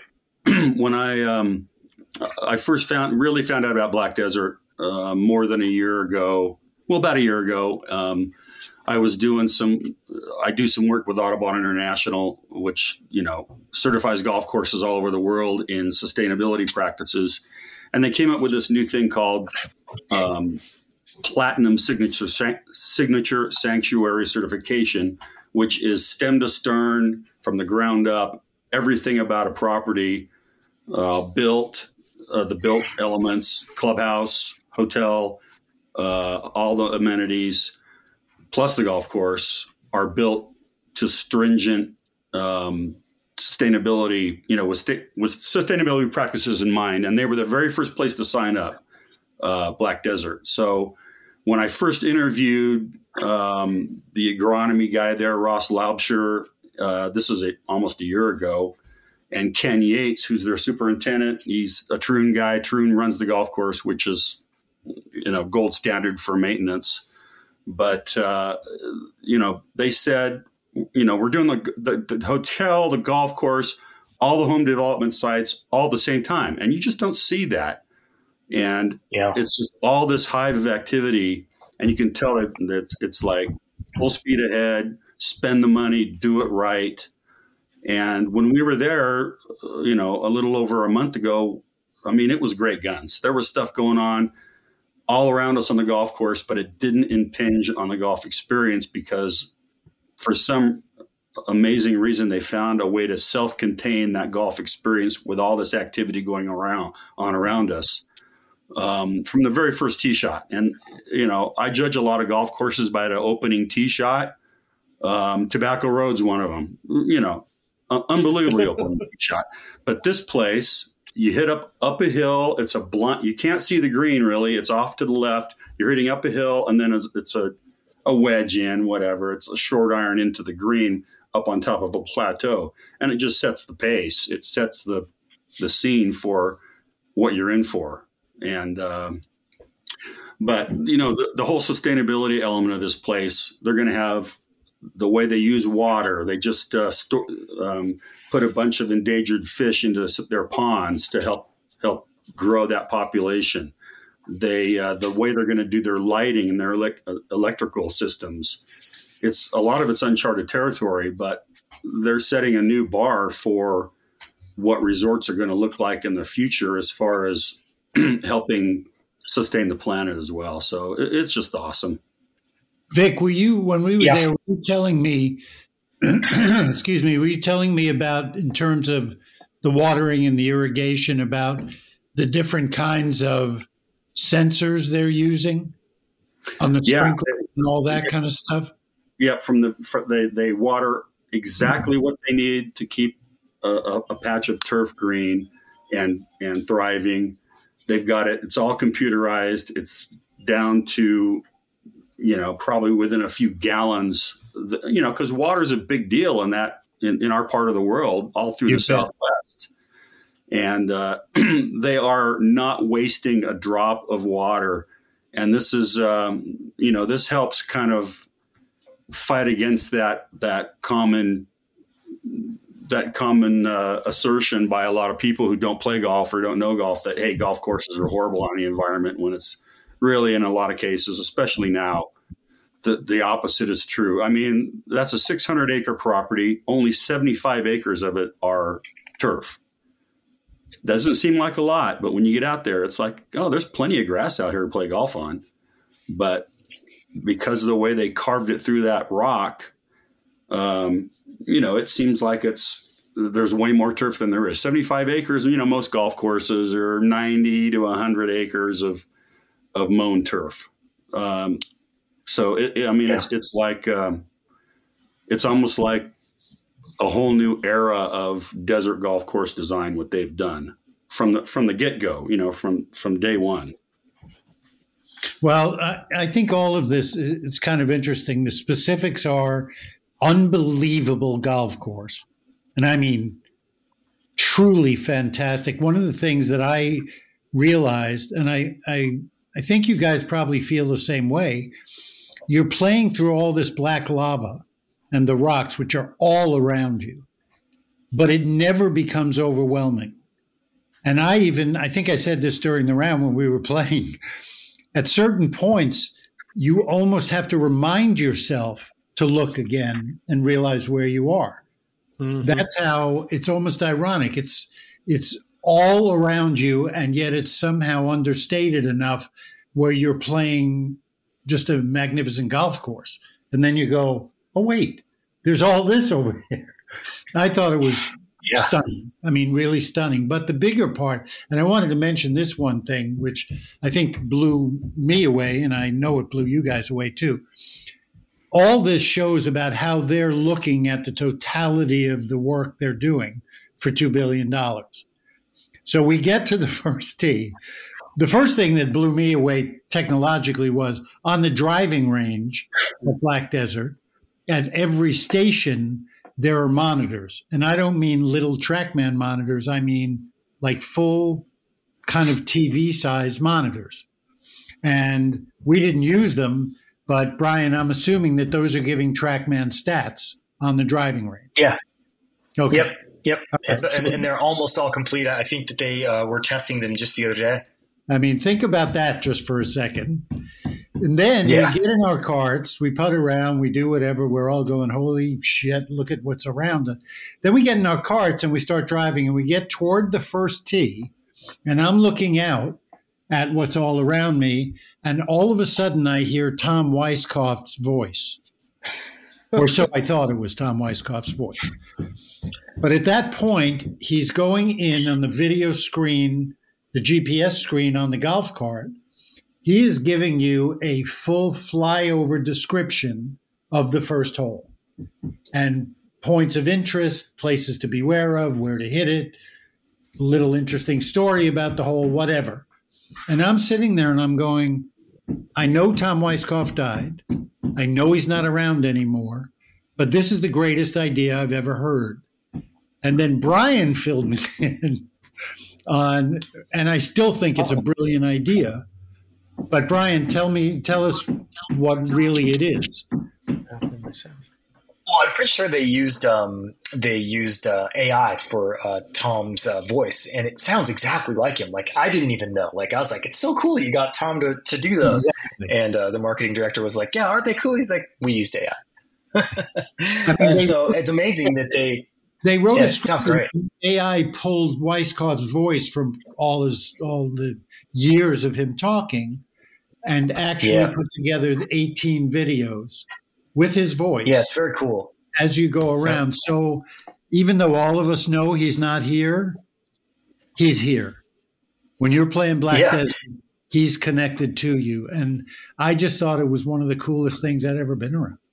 I first found out about Black Desert more than a year ago, about a year ago, I was doing I do some work with Audubon International, which, certifies golf courses all over the world in sustainability practices. And they came up with this new thing called Platinum Signature Sanctuary Certification, which is stem to stern, from the ground up, everything about a property, built, the built elements, clubhouse, hotel, all the amenities, plus the golf course are built to stringent sustainability, with sustainability practices in mind. And they were the very first place to sign up, Black Desert. So when I first interviewed the agronomy guy there, Ross Laubscher, this is almost a year ago, and Ken Yates, who's their superintendent, he's a Troon guy. Troon runs the golf course, which is, gold standard for maintenance. But, they said, we're doing the hotel, the golf course, all the home development sites all at the same time. And you just don't see that. And it's just all this hive of activity. And you can tell that it's like full speed ahead, spend the money, do it right. And when we were there, a little over a month ago, it was great guns. There was stuff going on all around us on the golf course, but it didn't impinge on the golf experience because for some amazing reason, they found a way to self-contain that golf experience with all this activity going around us from the very first tee shot. And, I judge a lot of golf courses by the opening tee shot. Tobacco Road's one of them, unbelievably opening tee shot. But this place, you hit up a hill. It's a blunt. You can't see the green really. It's off to the left. You're hitting up a hill, and then it's a wedge in, whatever. It's a short iron into the green up on top of a plateau, and it just sets the pace. It sets the scene for what you're in for. And but the whole sustainability element of this place, they're going to have the way they use water. They just put a bunch of endangered fish into their ponds to help grow that population. The way they're going to do their lighting and their electrical systems, a lot of it's uncharted territory, but they're setting a new bar for what resorts are going to look like in the future as far as helping sustain the planet as well. So it's just awesome. Vic, when we were there, were you telling me, excuse me, were you telling me about, in terms of the watering and the irrigation, about the different kinds of sensors they're using on the sprinkler and all that kind of stuff? Yeah, they water exactly what they need to keep a patch of turf green and thriving. They've got it. It's all computerized. It's down to, probably within a few gallons, because water is a big deal in our part of the world, all through the Southwest. And they are not wasting a drop of water. And this is, this helps kind of fight against that common assertion by a lot of people who don't play golf or don't know golf that, hey, golf courses are horrible on the environment, when it's really, in a lot of cases, especially now, the opposite is true. That's a 600-acre property. Only 75 acres of it are turf. Doesn't seem like a lot, but when you get out there, it's like, oh, there's plenty of grass out here to play golf on. But because of the way they carved it through that rock, it seems like there's way more turf than there is. 75 acres, most golf courses are 90 to 100 acres of mown turf. It's like, it's almost like a whole new era of desert golf course design, what they've done from the get-go, from day one. Well, I think all of this, it's kind of interesting. The specifics are unbelievable golf course. And I mean, truly fantastic. One of the things that I realized, and I think you guys probably feel the same way, you're playing through all this black lava and the rocks, which are all around you, but it never becomes overwhelming. And I think I said this during the round when we were playing, at certain points, you almost have to remind yourself to look again and realize where you are. Mm-hmm. That's how it's almost ironic. It's all around you, and yet it's somehow understated enough where you're playing just a magnificent golf course. And then you go, oh, wait, there's all this over here. I thought it was stunning. I mean, really stunning. But the bigger part, and I wanted to mention this one thing, which I think blew me away, and I know it blew you guys away too. All this shows about how they're looking at the totality of the work they're doing for $2 billion. So we get to the first tee. The first thing that blew me away technologically was on the driving range of Black Desert, at every station, there are monitors. And I don't mean little TrackMan monitors. I mean like full kind of TV-sized monitors. And we didn't use them, but Brian, I'm assuming that those are giving TrackMan stats on the driving range. Yeah. Okay. Yep. Okay. And they're almost all complete. I think that they were testing them just the other day. I mean, think about that just for a second. And then we get in our carts, we putt around, we do whatever. We're all going, holy shit, look at what's around us. Then we get in our carts and we start driving and we get toward the first tee. And I'm looking out at what's all around me. And all of a sudden I hear Tom Weiskopf's voice. Or so I thought it was Tom Weiskopf's voice. But at that point, he's going in on the video screen, the GPS screen on the golf cart. He is giving you a full flyover description of the first hole and points of interest, places to beware of, where to hit it, little interesting story about the hole, whatever. And I'm sitting there and I'm going, I know Tom Weiskopf died. I know he's not around anymore, but this is the greatest idea I've ever heard. And then Brian filled me in on, and I still think it's a brilliant idea. But Brian, tell us what really it is. Well, I'm pretty sure they used AI for Tom's voice, and it sounds exactly like him. Like, I didn't even know. Like, I was like, it's so cool you got Tom to do those. Exactly. And the marketing director was like, yeah, aren't they cool? He's like, we used AI. And so it's amazing that they wrote a script. Sounds great. AI pulled Weiskopf's voice from all the years of him talking, and actually put together the 18 videos with his voice. Yeah, it's very cool. As you go around. So even though all of us know he's not here, he's here. When you're playing Black Desert, he's connected to you. And I just thought it was one of the coolest things I'd ever been around.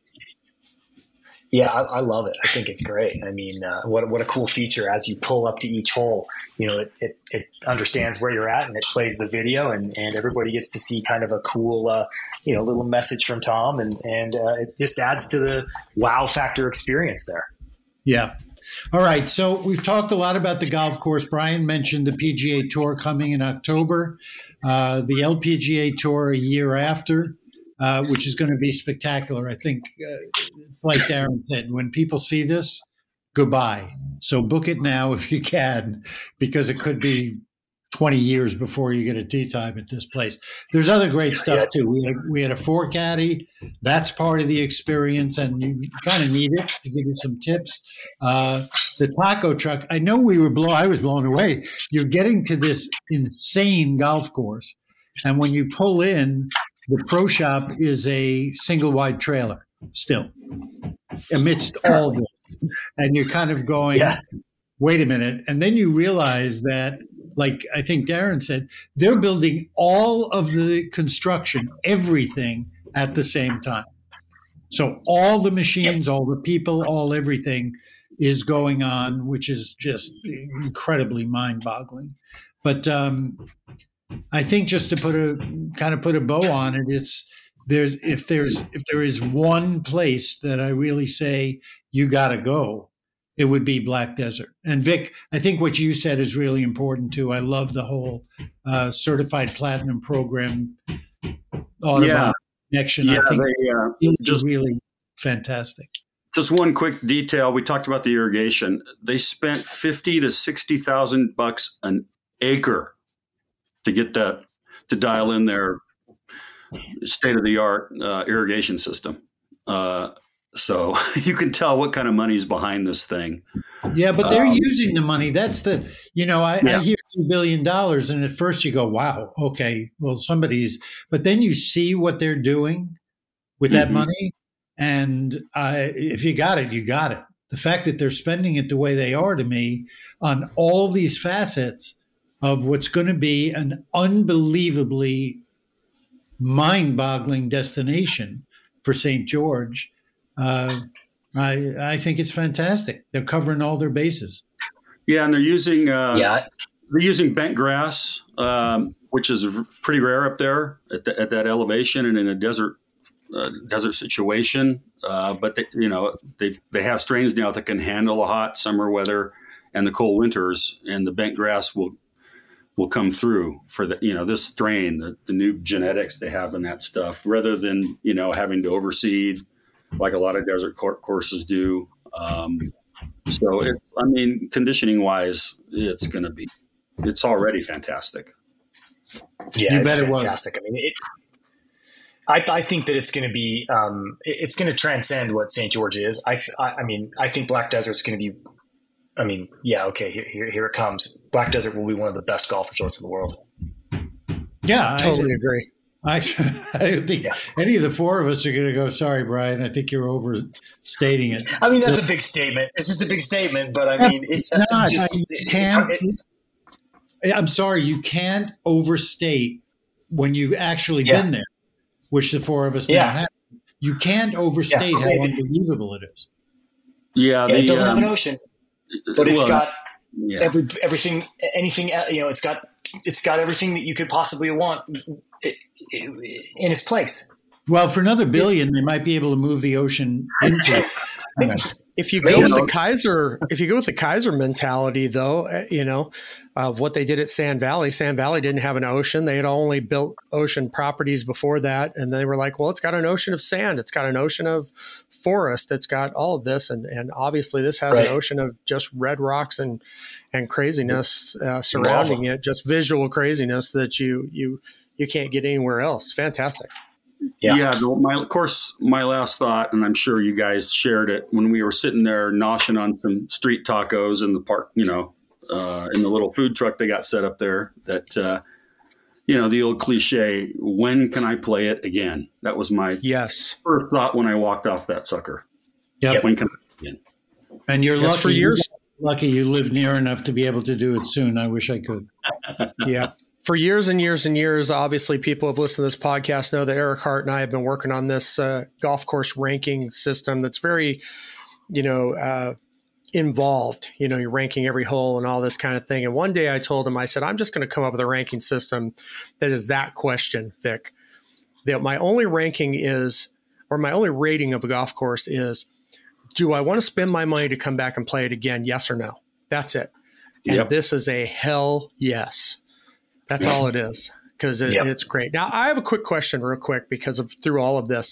Yeah, I love it. I think it's great. I mean, what a cool feature. As you pull up to each hole, it understands where you're at and it plays the video, and everybody gets to see kind of a cool, little message from Tom, and it just adds to the wow factor experience there. Yeah. All right. So we've talked a lot about the golf course. Brian mentioned the PGA Tour coming in October, the LPGA Tour a year after. Which is going to be spectacular. I think it's like Darren said, when people see this, goodbye. So book it now if you can, because it could be 20 years before you get a tee time at this place. There's other great stuff too. We had a 4Caddy. That's part of the experience, and you kind of need it to give you some tips. The taco truck, I know I was blown away. You're getting to this insane golf course, and when you pull in, the pro shop is a single wide trailer still amidst all this. And you're kind of going, wait a minute. And then you realize that, like I think Darren said, they're building all of the construction, everything at the same time. So all the machines, all the people, all everything is going on, which is just incredibly mind boggling. But, I think just to put a bow on it, if there is one place that I really say you got to go, it would be Black Desert. And Vic, I think what you said is really important too. I love the whole certified platinum program, Audubon connection. I think it's really fantastic. Just one quick detail: we talked about the irrigation. They spent $50,000 to $60,000 an acre to get that, to dial in their state-of-the-art irrigation system. So you can tell what kind of money is behind this thing. Yeah, but they're using the money. That's I hear $2 billion, and at first you go, wow, okay, well, but then you see what they're doing with that money, and if you got it, you got it. the fact that they're spending it the way they are, to me, on all these facets of what's going to be an unbelievably mind-boggling destination for St. George, I think it's fantastic. They're covering all their bases. Yeah, and they're using bent grass, which is pretty rare up there at that elevation and in a desert situation. But they have strains now that can handle the hot summer weather and the cold winters, and the bent grass will come through for this strain, the new genetics they have in that stuff, rather than having to overseed like a lot of desert courses do. So conditioning wise, it's already fantastic. Yeah, it's fantastic. I think that it's going to be, it's going to transcend what St. George is. I think Black Desert's going to be, here it comes. Black Desert will be one of the best golf resorts in the world. Yeah, I totally agree. I don't think any of the four of us are going to go, sorry, Brian, I think you're overstating it. That's a big statement. It's just a big statement, but it's not. I'm sorry, you can't overstate when you've actually been there, which the four of us now have. You can't overstate how unbelievable it is. Yeah, it doesn't have an ocean, but it's got everything. Anything, it's got everything that you could possibly want in its place. Well, for another $1 billion, they might be able to move the ocean into it. If you go with the Kaiser mentality, though, of what they did at Sand Valley didn't have an ocean. They had only built ocean properties before that. And they were like, well, it's got an ocean of sand. It's got an ocean of forest. It's got all of this. And obviously this has an ocean of just red rocks and craziness surrounding it, just visual craziness that you can't get anywhere else. Fantastic. Yeah. My last thought, and I'm sure you guys shared it when we were sitting there noshing on some street tacos in the park, in the little food truck they got set up there, that, the old cliche, when can I play it again? That was my first thought when I walked off that sucker. Yep. When can I play it again? And you're lucky. For years. Lucky you live near enough to be able to do it soon. I wish I could. Yeah. For years and years and years, obviously, people have listened to this podcast know that Eric Hart and I have been working on this golf course ranking system that's very, involved. You're ranking every hole and all this kind of thing. And one day I told him, I said, I'm just going to come up with a ranking system that is that question, Vic. That my only ranking is, or my only rating of a golf course is, do I want to spend my money to come back and play it again? Yes or no? That's it. And this is a hell yes. That's all it is, because it's great. Now, I have a quick question real quick because through all of this.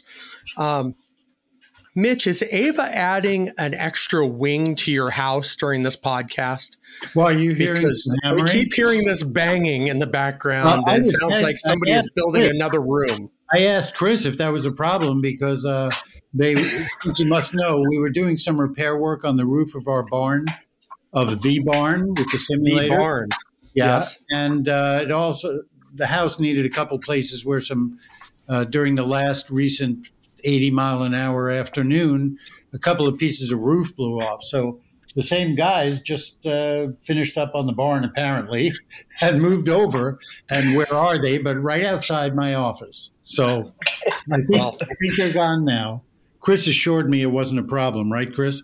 Mitch, is Ava adding an extra wing to your house during this podcast? Well, are you hearing because we keep hearing this banging in the background. It sounds like somebody is building another room. I asked Chris if that was a problem because you must know, we were doing some repair work on the roof of our barn, with the simulator. The barn. Yeah, yes. And it also, the house needed a couple places where during the last recent 80-mile-an-hour afternoon, a couple of pieces of roof blew off. So the same guys just finished up on the barn, apparently, had moved over. And where are they? But right outside my office. So I think they're gone now. Chris assured me it wasn't a problem, right, Chris?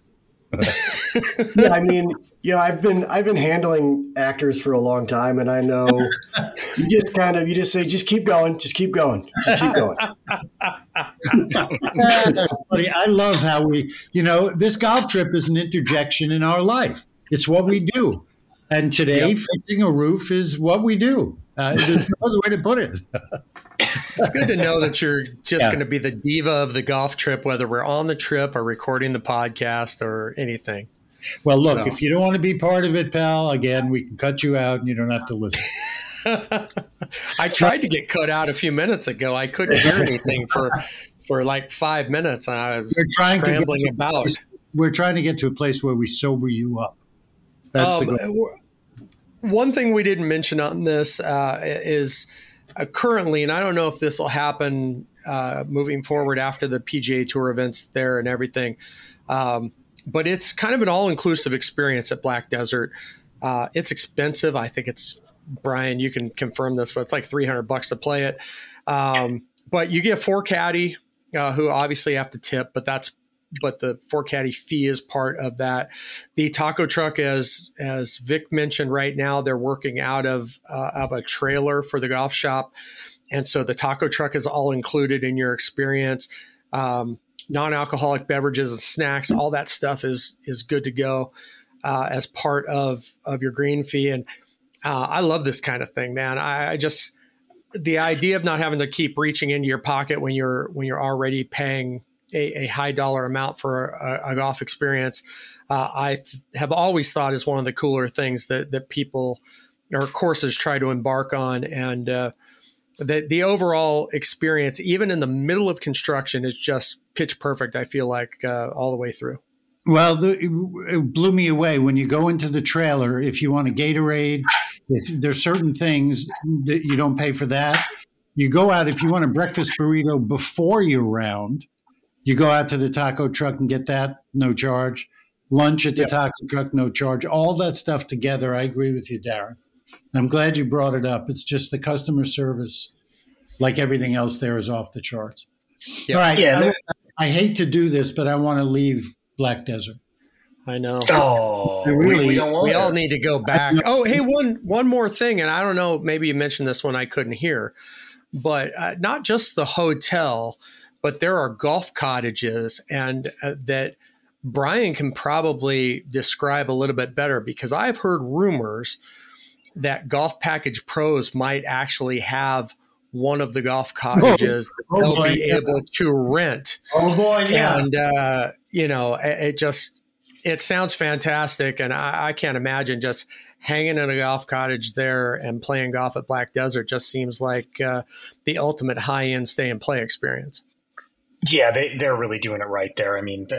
I've been handling actors for a long time, and I know you just say, just keep going. I love how this golf trip is an interjection in our life. It's what we do. And today, fixing a roof is what we do. There's no other way to put it. It's good to know that you're just going to be the diva of the golf trip, whether we're on the trip or recording the podcast or anything. Well, look, if you don't want to be part of it, pal, again, we can cut you out and you don't have to listen. I tried to get cut out a few minutes ago. I couldn't hear anything for like 5 minutes. And I was scrambling about. We're trying to get to a place where we sober you up. That's the goal. One thing we didn't mention on this is currently, and I don't know if this will happen moving forward after the PGA Tour events there and everything. but it's kind of an all-inclusive experience at Black Desert. It's expensive. I think it's, Brian, you can confirm this, but it's like $300 to play it. But you get 4 caddy, who obviously have to tip, but the 4 caddy fee is part of that. The taco truck, as Vic mentioned, right now they're working out of a trailer for the golf shop, and so the taco truck is all included in your experience. Non-alcoholic beverages and snacks, all that stuff is good to go as part of your green fee. And I love this kind of thing, man. I just, the idea of not having to keep reaching into your pocket when you're already paying a high dollar amount for a golf experience, I have always thought is one of the cooler things that people or courses try to embark on. And the overall experience, even in the middle of construction, is just pitch perfect, I feel like, all the way through. Well, it blew me away when you go into the trailer. If you want a Gatorade, if there's certain things that you don't pay for that. You go out, if you want a breakfast burrito before your round, you go out to the taco truck and get that, no charge. Lunch at the taco truck, no charge. All that stuff together, I agree with you, Darren. I'm glad you brought it up. It's just the customer service, like everything else there, is off the charts. Yep. All right. Yeah, I hate to do this, but I want to leave Black Desert. I know. Oh, we all need to go back. Oh, hey, one more thing, and I don't know, maybe you mentioned this one I couldn't hear, but not just the hotel, but there are golf cottages, and that Brian can probably describe a little bit better, because I've heard rumors that Golf Package Pros might actually have one of the golf cottages that they'll be able to rent. Oh boy, yeah. And it sounds fantastic, and I can't imagine just hanging in a golf cottage there and playing golf at Black Desert. Just seems like the ultimate high-end stay-and-play experience. Yeah, they're really doing it right there. I mean,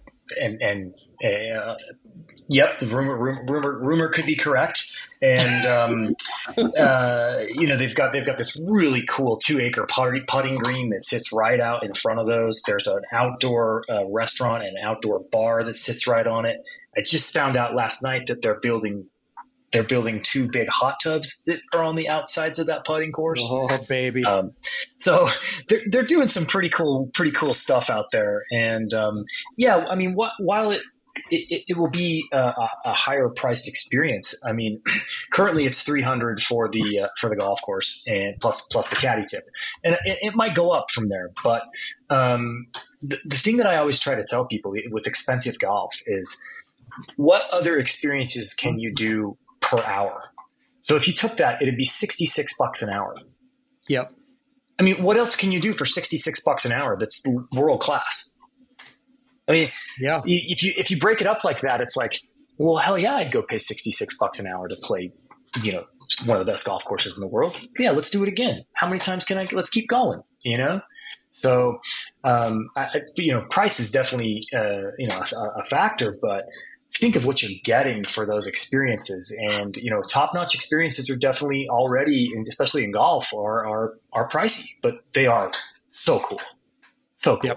yep, rumor could be correct. And they've got this really cool 2-acre putting green that sits right out in front of those. There's an outdoor restaurant and an outdoor bar that sits right on it. I just found out last night that they're building 2 big hot tubs that are on the outsides of that putting course. Oh, baby! So they're doing some pretty cool stuff out there. And I mean, while it will be a higher priced experience. I mean, currently it's $300 for the golf course, and plus the caddy tip, and it might go up from there. But the thing that I always try to tell people with expensive golf is, what other experiences can you do per hour? So if you took that, it'd be $66 an hour. Yep. I mean, what else can you do for $66 an hour that's world class? I mean, yeah. If you break it up like that, it's like, well, hell yeah, I'd go pay $66 an hour to play, one of the best golf courses in the world. Yeah, let's do it again. How many times can let's keep going, So, price is definitely, a factor, but think of what you're getting for those experiences. And, top-notch experiences are definitely already, and especially in golf, are pricey, but they are so cool. So cool. Yep.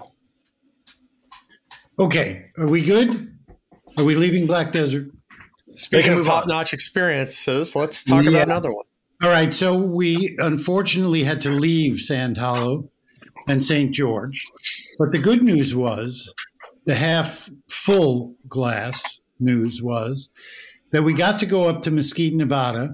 Okay, are we good? Are we leaving Black Desert? Speaking of top-notch experiences, let's talk about another one. All right, so we unfortunately had to leave Sand Hollow and St. George, but the good news was, the half-full glass news was, that we got to go up to Mesquite, Nevada,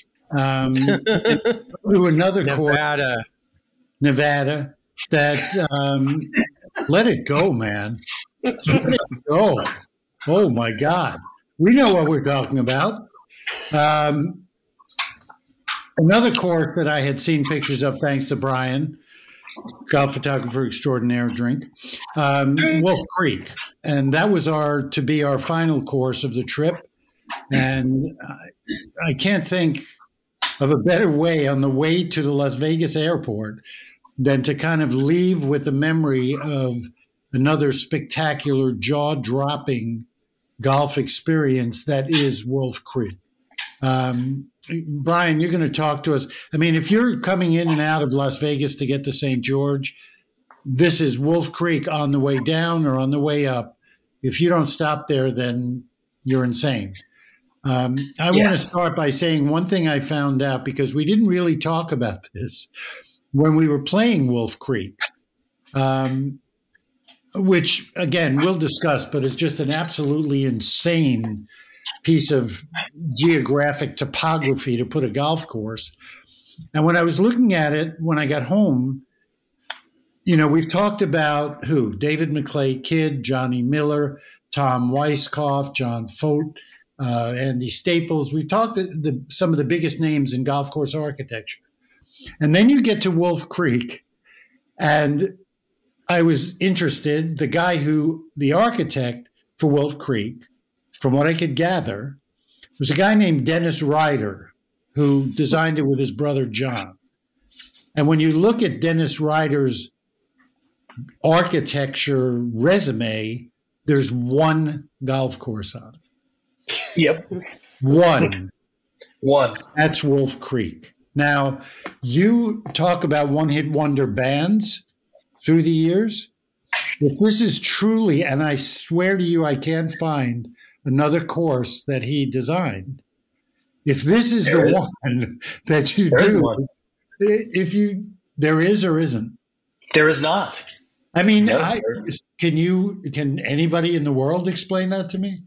to another course, Nevada, that let it go, man. Let it go. Oh, my God. We know what we're talking about. Another course that I had seen pictures of, thanks to Brian, golf photographer extraordinaire, Wolf Creek. And that was to be our final course of the trip. And I can't think of a better way on the way to the Las Vegas airport than to kind of leave with the memory of another spectacular, jaw-dropping golf experience that is Wolf Creek. Brian, you're going to talk to us. I mean, if you're coming in and out of Las Vegas to get to St. George, this is Wolf Creek on the way down or on the way up. If you don't stop there, then you're insane. I want to start by saying one thing I found out, because we didn't really talk about this when we were playing Wolf Creek, which, again, we'll discuss, but it's just an absolutely insane piece of geographic topography to put a golf course. And when I was looking at it, when I got home, we've talked about who? David McClay Kidd, Johnny Miller, Tom Weiskopf, John Fote, Andy Staples. We've talked some of the biggest names in golf course architecture. And then you get to Wolf Creek, and I was interested. The architect for Wolf Creek, from what I could gather, was a guy named Dennis Ryder, who designed it with his brother John. And when you look at Dennis Ryder's architecture resume, there's one golf course on it. Yep. One. That's Wolf Creek. Now, you talk about one-hit wonder bands through the years. If this is truly, and I swear to you, I can't find another course that he designed. If this is one that you do, there is or isn't? There is not. I mean, can anybody in the world explain that to me?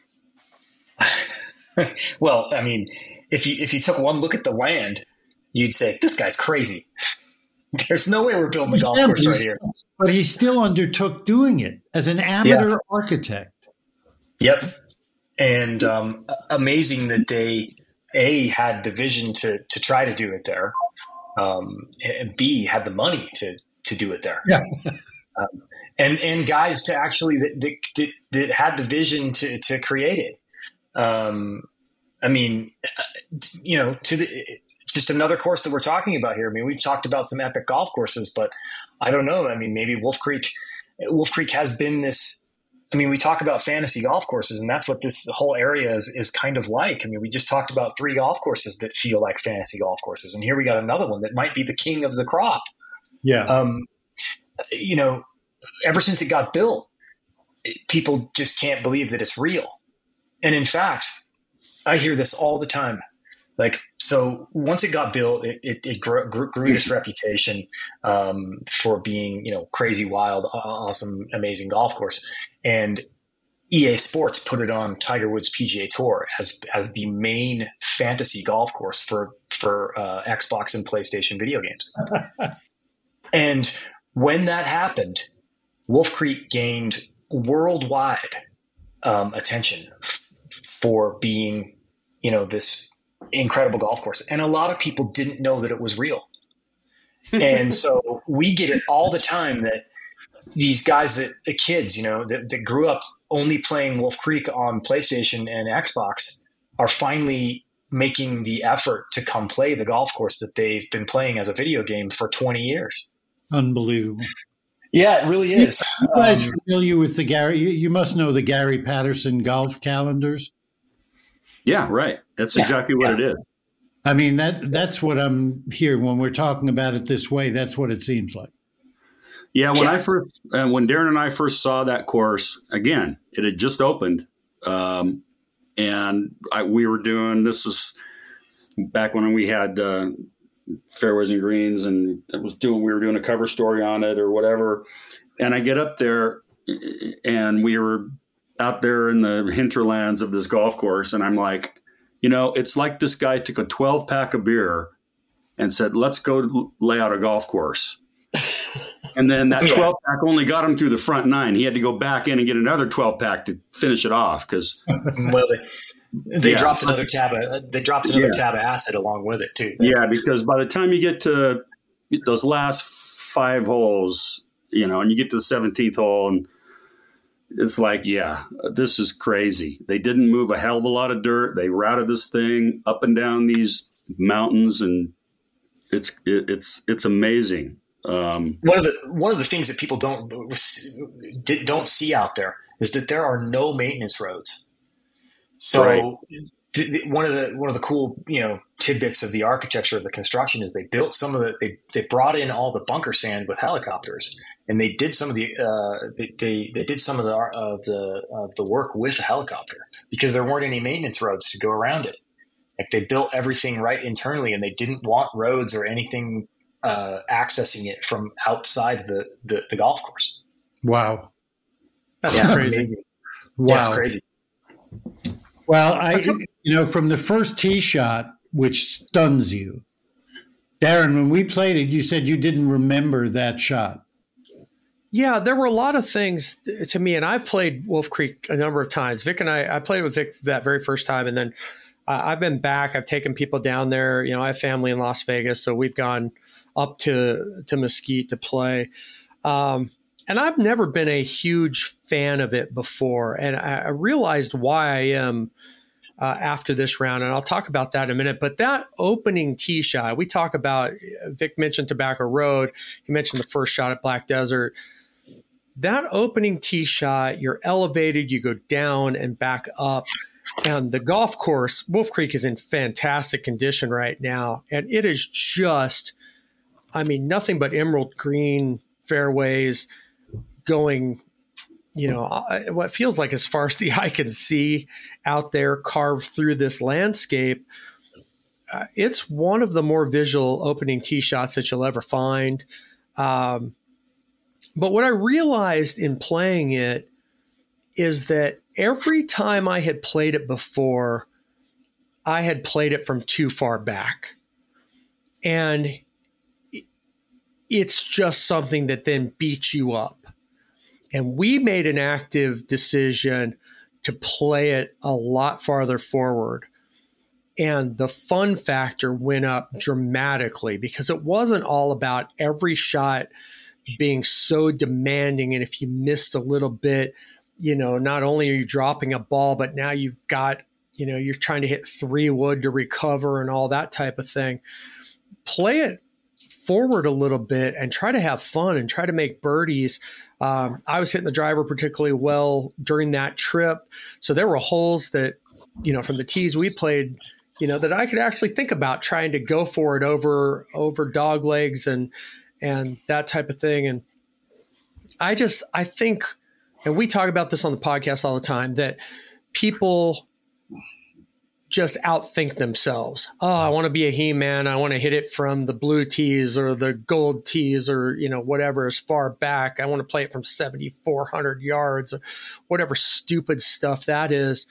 Well, I mean, if you took one look at the land, you'd say, this guy's crazy. There's no way we're building a golf course right here. But he still undertook doing it as an amateur architect. Yep. And amazing that they, A, had the vision to try to do it there, and B, had the money to do it there. Yeah. And guys to actually that had the vision to create it. I mean, just another course that we're talking about here. I mean, we've talked about some epic golf courses, but I don't know. I mean, maybe Wolf Creek has been this. I mean, we talk about fantasy golf courses, and that's what this whole area is kind of like. I mean, we just talked about 3 golf courses that feel like fantasy golf courses, and here we got another one that might be the king of the crop. Yeah. Ever since it got built, people just can't believe that it's real. And in fact, I hear this all the time. Like, so once it got built, it grew this reputation for being, crazy, wild, awesome, amazing golf course. And EA Sports put it on Tiger Woods PGA Tour as the main fantasy golf course for Xbox and PlayStation video games. And when that happened, Wolf Creek gained worldwide attention for being, this incredible golf course. And a lot of people didn't know that it was real. And so we get it all the time that these guys, the kids, that grew up only playing Wolf Creek on PlayStation and Xbox are finally making the effort to come play the golf course that they've been playing as a video game for 20 years. Unbelievable. Yeah, it really is. You guys familiar with the Gary? You must know the Gary Patterson golf calendars. Yeah, right. That's exactly what it is. I mean, that's what I'm hearing when we're talking about it this way. That's what it seems like. Yeah, when Darren and I first saw that course, again, it had just opened, and we were doing, this is back when we had Fairways and Greens, and we were doing a cover story on it or whatever. And I get up there, and we were out there in the hinterlands of this golf course, and I'm like, it's like this guy took a 12-pack of beer and said, let's go lay out a golf course. And then that 12-pack only got him through the front 9. He had to go back in and get another 12-pack to finish it off because they dropped another tab. They dropped another tab of acid along with it too. Yeah, because by the time you get to those last 5 holes, and you get to the 17th hole, and it's like, this is crazy. They didn't move a hell of a lot of dirt. They routed this thing up and down these mountains, and it's amazing. One of the things that people don't see out there is that there are no maintenance roads. So one of the cool, tidbits of the architecture of the construction is they built they brought in all the bunker sand with helicopters, and they did some of the work with a helicopter because there weren't any maintenance roads to go around it. Like, they built everything right internally, and they didn't want roads or anything accessing it from outside the golf course. Wow. That's crazy. Amazing. Wow. That's crazy. Well, from the first tee shot, which stuns you, Darren, when we played it, you said you didn't remember that shot. Yeah, there were a lot of things to me, and I've played Wolf Creek a number of times. Vic and I played with Vic that very first time, and then I've been back. I've taken people down there. I have family in Las Vegas, so we've gone up to Mesquite to play. And I've never been a huge fan of it before, and I realized why I am after this round, and I'll talk about that in a minute. But that opening tee shot, we talk about, Vic mentioned Tobacco Road. He mentioned the first shot at Black Desert. That opening tee shot, you're elevated, you go down and back up. And the golf course, Wolf Creek, is in fantastic condition right now. And it is just, nothing but emerald green fairways going, what feels like as far as the eye can see out there, carved through this landscape. It's one of the more visual opening tee shots that you'll ever find. But what I realized in playing it is that every time I had played it before, I had played it from too far back. And it's just something that then beats you up. And we made an active decision to play it a lot farther forward. And the fun factor went up dramatically because it wasn't all about every shot being so demanding. And if you missed a little bit, not only are you dropping a ball, but now you've got, you're trying to hit 3 wood to recover and all that type of thing. Play it forward a little bit and try to have fun and try to make birdies. I was hitting the driver particularly well during that trip. So there were holes that, from the tees we played, that I could actually think about trying to go for it over dog legs and that type of thing. And I think, and we talk about this on the podcast all the time, that people just outthink themselves. Oh, I want to be a He-Man. I want to hit it from the blue tees or the gold tees or, whatever is far back. I want to play it from 7,400 yards or whatever stupid stuff that is.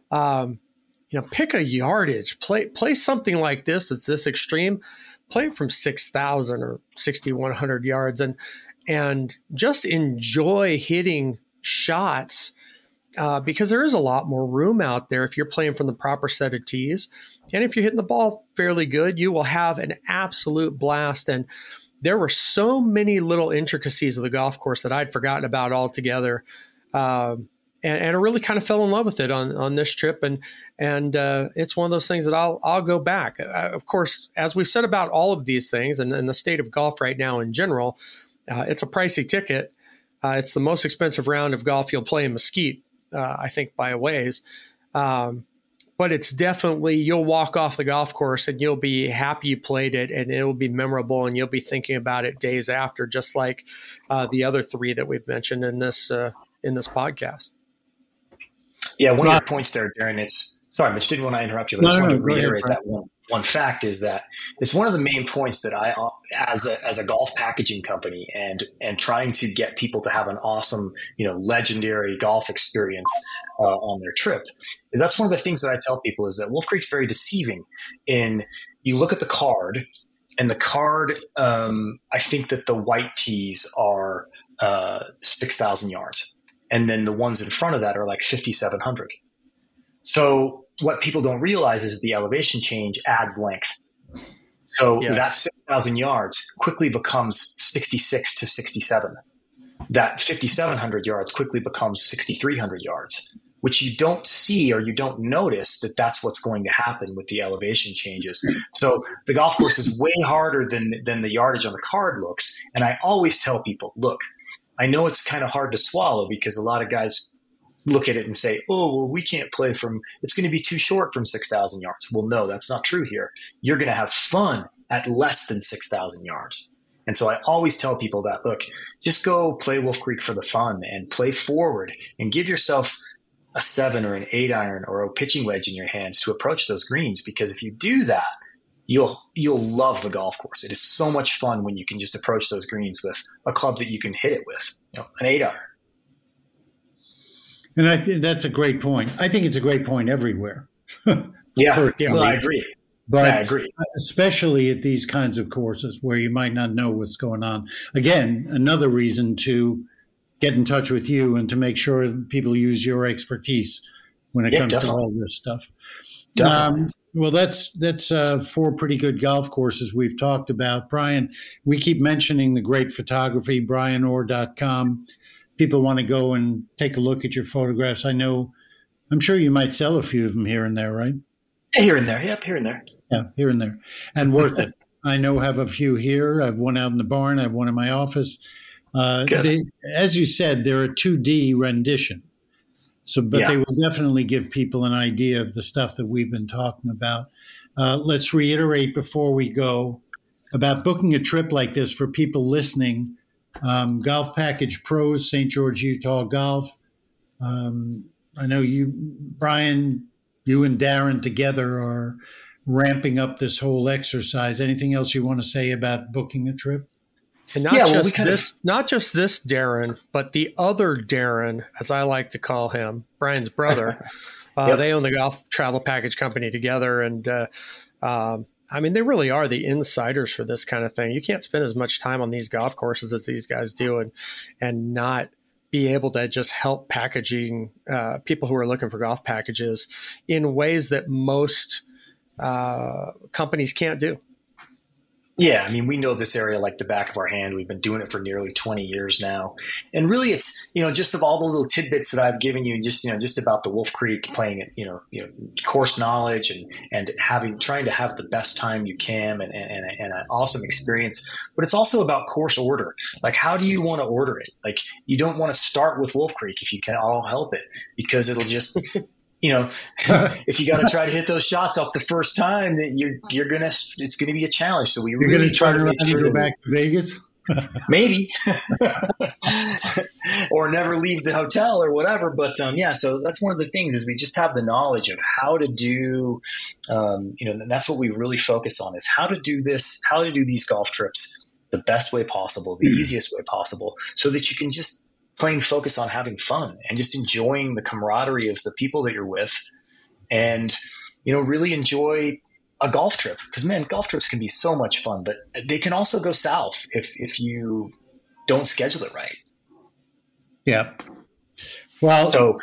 Pick a yardage, play something like this. That's this extreme. Play it from 6,000 or 6,100 yards and just enjoy hitting shots because there is a lot more room out there if you're playing from the proper set of tees. And if you're hitting the ball fairly good, you will have an absolute blast. And there were so many little intricacies of the golf course that I'd forgotten about altogether. And I really kind of fell in love with it on this trip. And it's one of those things that I'll go back. Of course, as we've said about all of these things and the state of golf right now in general, it's a pricey ticket. It's the most expensive round of golf you'll play in Mesquite, I think, by a ways. But it's definitely, you'll walk off the golf course and you'll be happy you played it, and it'll be memorable, and you'll be thinking about it days after, just like the other 3 that we've mentioned in this podcast. Yeah, one of your points there, Darren, sorry, Mitch, didn't want to interrupt you, but I just wanted to reiterate that one fact is that it's one of the main points that I, as a golf packaging company and trying to get people to have an awesome, legendary golf experience on their trip, is that's one of the things that I tell people is that Wolf Creek's very deceiving in you look at the card, and the card, I think that the white tees are 6,000 yards. And then the ones in front of that are like 5,700. So what people don't realize is the elevation change adds length. So that 6,000 yards quickly becomes 66 to 67. That 5,700 yards quickly becomes 6,300 yards, which you don't see or you don't notice that that's what's going to happen with the elevation changes. So the golf course is way harder than the yardage on the card looks. And I always tell people, look, I know it's kind of hard to swallow because a lot of guys look at it and say, oh, well, we can't play it's going to be too short from 6,000 yards. Well, no, that's not true here. You're going to have fun at less than 6,000 yards. And so I always tell people that, look, just go play Wolf Creek for the fun and play forward and give yourself a 7 or an 8 iron or a pitching wedge in your hands to approach those greens. Because if you do that, you'll love the golf course. It is so much fun when you can just approach those greens with a club that you can hit it with, an 8 iron. And I think that's a great point. I think it's a great point everywhere. Yeah, well, I agree. But I agree. Especially at these kinds of courses where you might not know what's going on. Again, another reason to get in touch with you and to make sure people use your expertise when it comes definitely. to all this stuff. Definitely. Well, that's 4 pretty good golf courses we've talked about. Brian, we keep mentioning the great photography, brianorr.com. People want to go and take a look at your photographs. I'm sure you might sell a few of them here and there, right? Here and there. Yep, here and there. Yeah, here and there. And worth it. I have a few here. I have one out in the barn. I have one in my office. As you said, they're a 2D rendition. But they will definitely give people an idea of the stuff that we've been talking about. Let's reiterate before we go about booking a trip like this for people listening. Golf Package Pros, St. George, Utah Golf. I know you, Brian, you and Darren together are ramping up this whole exercise. Anything else you want to say about booking a trip? And not just this Darren, but the other Darren, as I like to call him, Brian's brother. They own the Golf Travel Package Company together. And they really are the insiders for this kind of thing. You can't spend as much time on these golf courses as these guys do and not be able to just help packaging people who are looking for golf packages in ways that most companies can't do. Yeah, we know this area like the back of our hand. We've been doing it for nearly 20 years now. And really it's, just of all the little tidbits that I've given you, just about the Wolf Creek, playing it, course knowledge and trying to have the best time you can and an awesome experience. But it's also about course order. Like, how do you want to order it? Like, you don't want to start with Wolf Creek if you can all help it, because it'll just if you got to try to hit those shots off the first time, that it's gonna be a challenge. So we really try to make sure to go back to Vegas, maybe, or never leave the hotel or whatever. But so that's one of the things is we just have the knowledge of how to do. And that's what we really focus on is how to do this, how to do these golf trips the best way possible, the easiest way possible, so that you can just plain focus on having fun and just enjoying the camaraderie of the people that you're with and, really enjoy a golf trip. Because, man, golf trips can be so much fun, but they can also go south if you don't schedule it right. Yeah. Well, so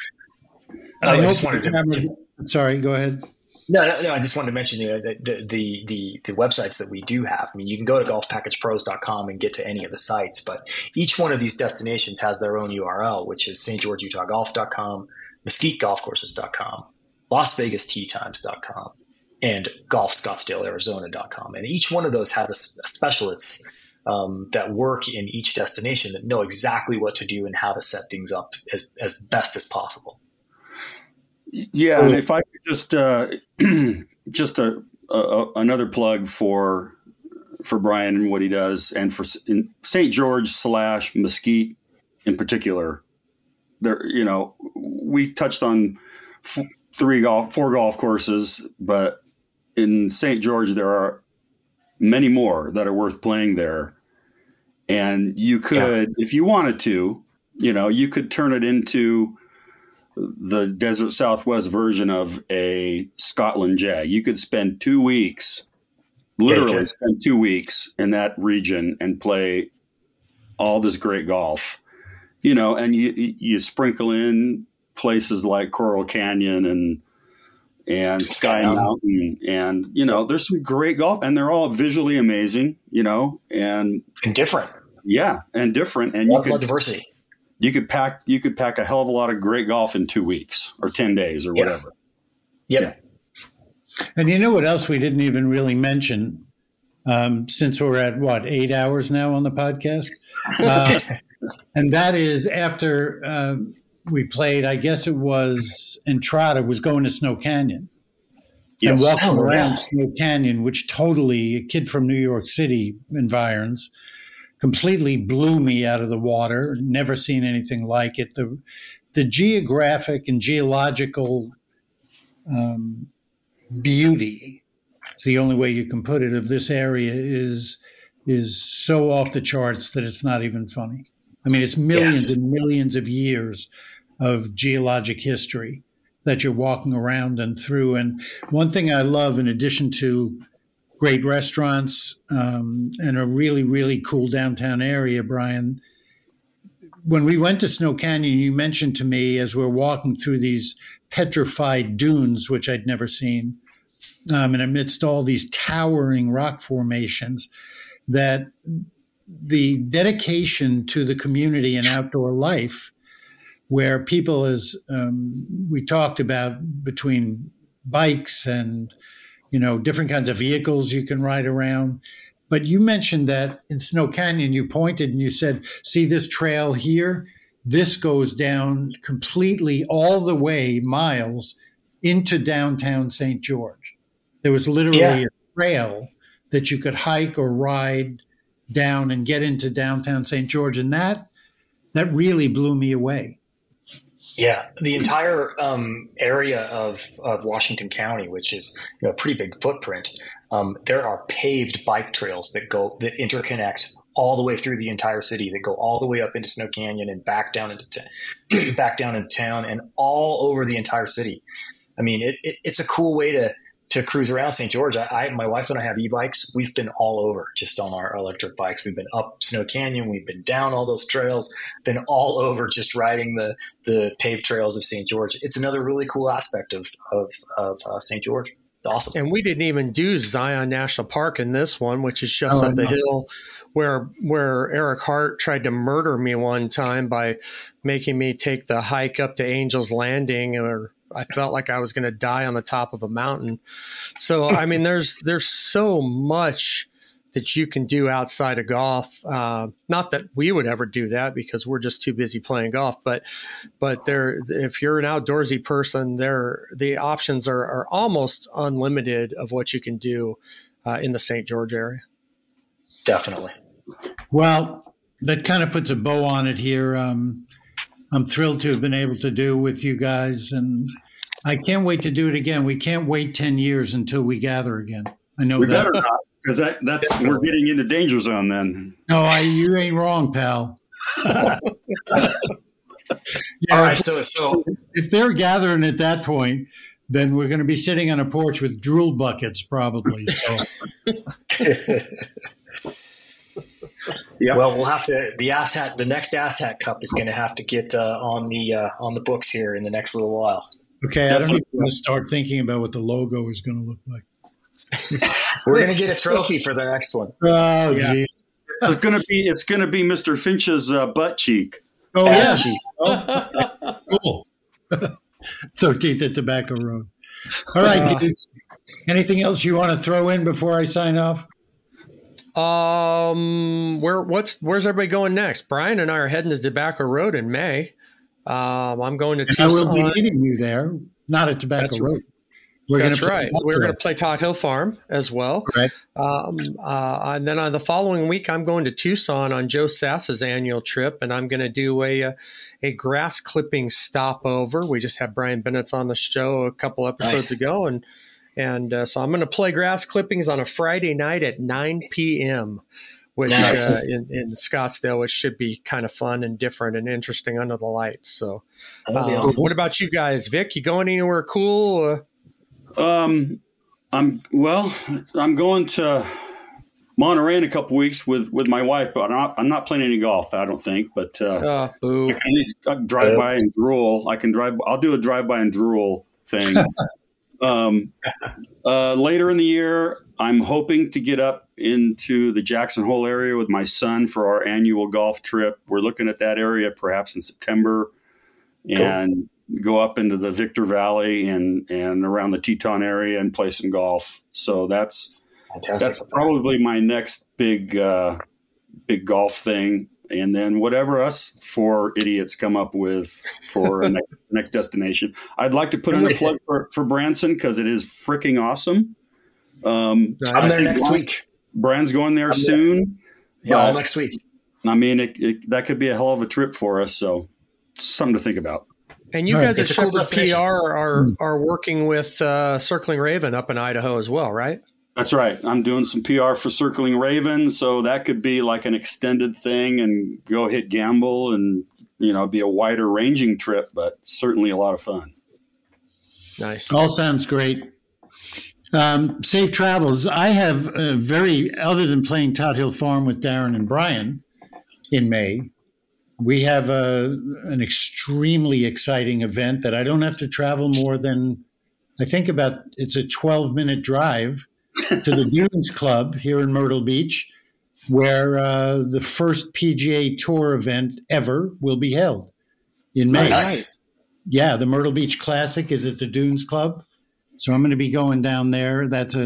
sorry, go ahead. No. I just wanted to mention the websites that we do have. You can go to golfpackagepros.com and get to any of the sites, but each one of these destinations has their own URL, which is stgeorgeutahgolf.com, mesquitegolfcourses.com, lasvegasteatimes.com, and golfscottsdalearizona.com. And each one of those has a specialists that work in each destination that know exactly what to do and how to set things up as best as possible. Yeah, and if I could just another plug for Brian and what he does, and for St. George / Mesquite in particular, there we touched on 4 golf courses, but in St. George there are many more that are worth playing there, and you could, if you wanted to, you could turn it into the Desert Southwest version of a Scotland Jag. You could spend 2 weeks, literally spend 2 weeks in that region and play all this great golf, and you sprinkle in places like Coral Canyon and Sky Mountain, and there's some great golf, and they're all visually amazing, and different. Yeah, and different, and you could diversity. You could pack a hell of a lot of great golf in 2 weeks or 10 days or whatever. Yeah. And what else we didn't even really mention, since we're at 8 hours now on the podcast, and that is after we played, I guess it was Entrada, was going to Snow Canyon. Yes. And walking around Snow Canyon, which totally, a kid from New York City environs, completely blew me out of the water. Never seen anything like it. The geographic and geological beauty, it's the only way you can put it, of this area is so off the charts that it's not even funny. I mean, it's millions and millions of years of geologic history that you're walking around and through. And one thing I love, in addition to great restaurants and a really, really cool downtown area, Brian, when we went to Snow Canyon, you mentioned to me as we're walking through these petrified dunes, which I'd never seen, and amidst all these towering rock formations, that the dedication to the community and outdoor life, where people, as we talked about, between bikes and, different kinds of vehicles you can ride around. But you mentioned that in Snow Canyon, you pointed and you said, see this trail here? This goes down completely all the way miles into downtown St. George. There was literally a trail that you could hike or ride down and get into downtown St. George. And that really blew me away. Yeah, the entire area of Washington County, which is a pretty big footprint, there are paved bike trails that interconnect all the way through the entire city, that go all the way up into Snow Canyon and back down into town and all over the entire city. I mean, it's a cool way to cruise around St. George. My wife and I have e-bikes. We've been all over just on our electric bikes. We've been up Snow Canyon. We've been down all those trails, been all over just riding the paved trails of St. George. It's another really cool aspect of St. George. It's awesome. And we didn't even do Zion National Park in this one, which is just up the hill where Eric Hart tried to murder me one time by making me take the hike up to Angel's Landing, or I felt like I was going to die on the top of a mountain. So, I mean, there's so much that you can do outside of golf. Not that we would ever do that because we're just too busy playing golf, but if you're an outdoorsy person, the options are almost unlimited of what you can do in the St. George area. Definitely. Well, that kind of puts a bow on it here. I'm thrilled to have been able to do with you guys, and I can't wait to do it again. We can't wait 10 years until we gather again. I know we that. Better not, because that's we're getting into danger zone then. No, you ain't wrong, pal. All right, so if they're gathering at that point, then we're going to be sitting on a porch with drool buckets, probably. So. Yep. Well, we'll have to. The next AssHat Cup is going to have to get on the books here in the next little while. Okay, I don't even want to start thinking about what the logo is going to look like. We're going to get a trophy for the next one. Oh, yeah. It's going to be Mr. Finch's butt cheek. Oh, yeah. Oh, cool. 13th at Tobacco Road. All right, dudes. Anything else you want to throw in before I sign off? Where's everybody going next? Brian and I are heading to Tobacco Road in May. I'm going to Tucson. I will be meeting you there, not at Tobacco Road. That's right. We're going to play Tot Hill Farm as well. Right. And then on the following week, I'm going to Tucson on Joe Sass's annual trip, and I'm going to do a grass clipping stopover. We just had Brian Bennett's on the show a couple episodes ago, and so I'm going to play grass clippings on a Friday night at 9 p.m., which in Scottsdale, which should be kind of fun and different and interesting under the lights. So, awesome. What about you guys, Vic? You going anywhere cool? I'm going to Monterey in a couple weeks with my wife, but I'm not playing any golf, I don't think. But I can at least drive by and drool. I'll do a drive by and drool thing. Later in the year, I'm hoping to get up into the Jackson Hole area with my son for our annual golf trip. We're looking at that area perhaps in September, and go up into the Victor Valley and around the Teton area and play some golf. So that's probably my next big golf thing. and then whatever us four idiots come up with for a next destination. I'd like to put in a plug for Branson because it is freaking awesome. I'm there next week. Brian's going there soon. Yeah, all next week. I mean, that could be a hell of a trip for us. So something to think about. And you guys at Shepherd PR are working with Circling Raven up in Idaho as well, right? That's right. I'm doing some PR for Circling Raven, so that could be like an extended thing and go hit Gamble and, be a wider ranging trip, but certainly a lot of fun. Nice. All sounds great. Safe travels. I have other than playing Tot Hill Farm with Darren and Brian in May, we have an extremely exciting event that I don't have to travel more than, I think it's a 12-minute drive to the Dunes Club here in Myrtle Beach, where the first PGA Tour event ever will be held in May. Nice. Yeah, the Myrtle Beach Classic is at the Dunes Club. So I'm going to be going down there.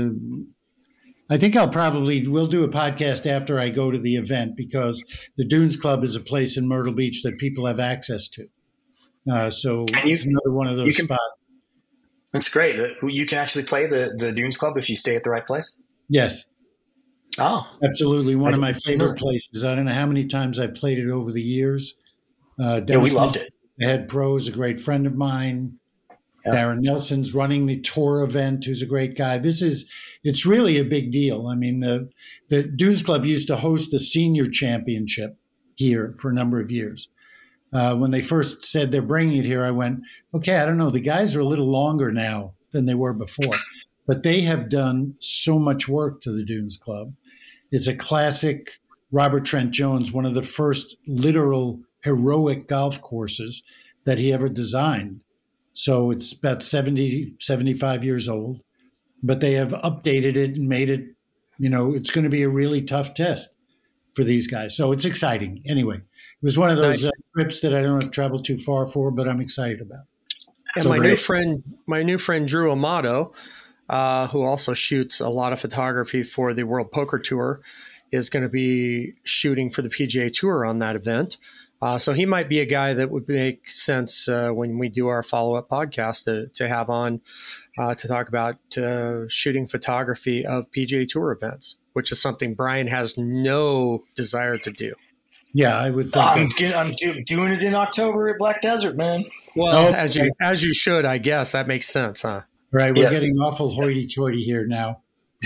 I think we'll do a podcast after I go to the event because the Dunes Club is a place in Myrtle Beach that people have access to. So it's another one of those spots. It's great. You can actually play the Dunes Club if you stay at the right place? Yes. Oh. Absolutely. One of my favorite places. I don't know how many times I played it over the years. Yeah, we loved it. The head pro is a great friend of mine. Yeah. Darren Nelson's running the tour event, who's a great guy. It's really a big deal. I mean, the Dunes Club used to host the senior championship here for a number of years. When they first said they're bringing it here, I went, okay, I don't know. The guys are a little longer now than they were before, but they have done so much work to the Dunes Club. It's a classic Robert Trent Jones, one of the first literal heroic golf courses that he ever designed. So it's about 70, 75 years old, but they have updated it and made it, it's going to be a really tough test for these guys. So it's exciting. Anyway, it was one of those trips that I don't have to travel too far for, but I'm excited about. And my new friend Drew Amato, who also shoots a lot of photography for the World Poker Tour, is going to be shooting for the PGA Tour on that event. So he might be a guy that would make sense when we do our follow-up podcast to have on to talk about shooting photography of PGA Tour events, which is something Brian has no desire to do. Yeah, I would think. I'm doing it in October at Black Desert, man. Well, as you should, I guess. That makes sense, huh? Right, we're getting awful hoity-toity here now.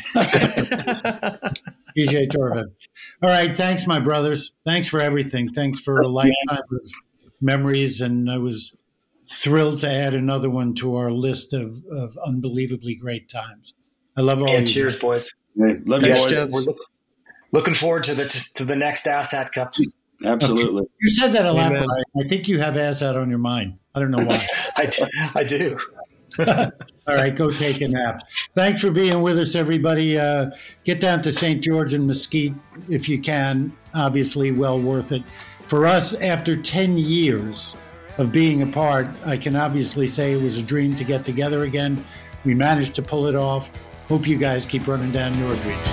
PGA Tour event. All right, thanks, my brothers. Thanks for everything. Thanks for a lifetime of memories, and I was thrilled to add another one to our list of unbelievably great times. I love all. And cheers, boys. Love you, boys. We're looking forward to the next Asshat Cup. Absolutely. Okay. You said that a lot, Brian. I think you have Asshat on your mind. I don't know why. I do. All right, go take a nap. Thanks for being with us, everybody. Get down to St. George and Mesquite if you can. Obviously, well worth it. For us, after 10 years of being apart, I can obviously say it was a dream to get together again. We managed to pull it off. Hope you guys keep running down your dreams.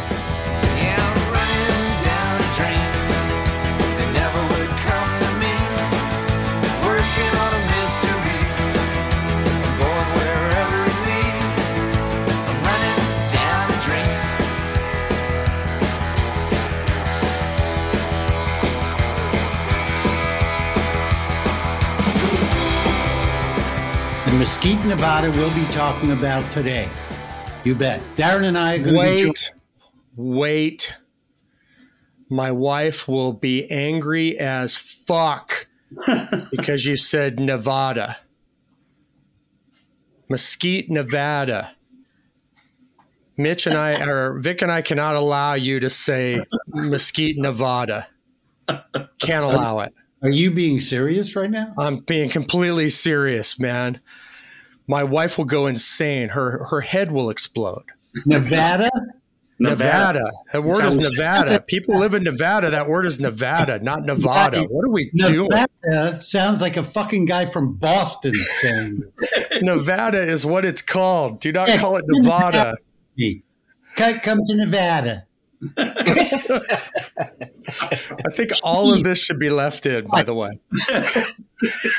Mesquite, Nevada, we'll be talking about today. You bet. Darren and I are going to Wait. My wife will be angry as fuck because you said Nevada. Mesquite, Nevada. Vic and I cannot allow you to say Mesquite, Nevada. Can't allow it. Are you being serious right now? I'm being completely serious, man. My wife will go insane. Her head will explode. Nevada? Nevada. That word is Nevada. People live in Nevada. That word is Nevada, not Nevada. What are we doing? Nevada sounds like a fucking guy from Boston saying Nevada is what it's called. Do not call it Nevada. Come to Nevada. I think all of this should be left in, by the way.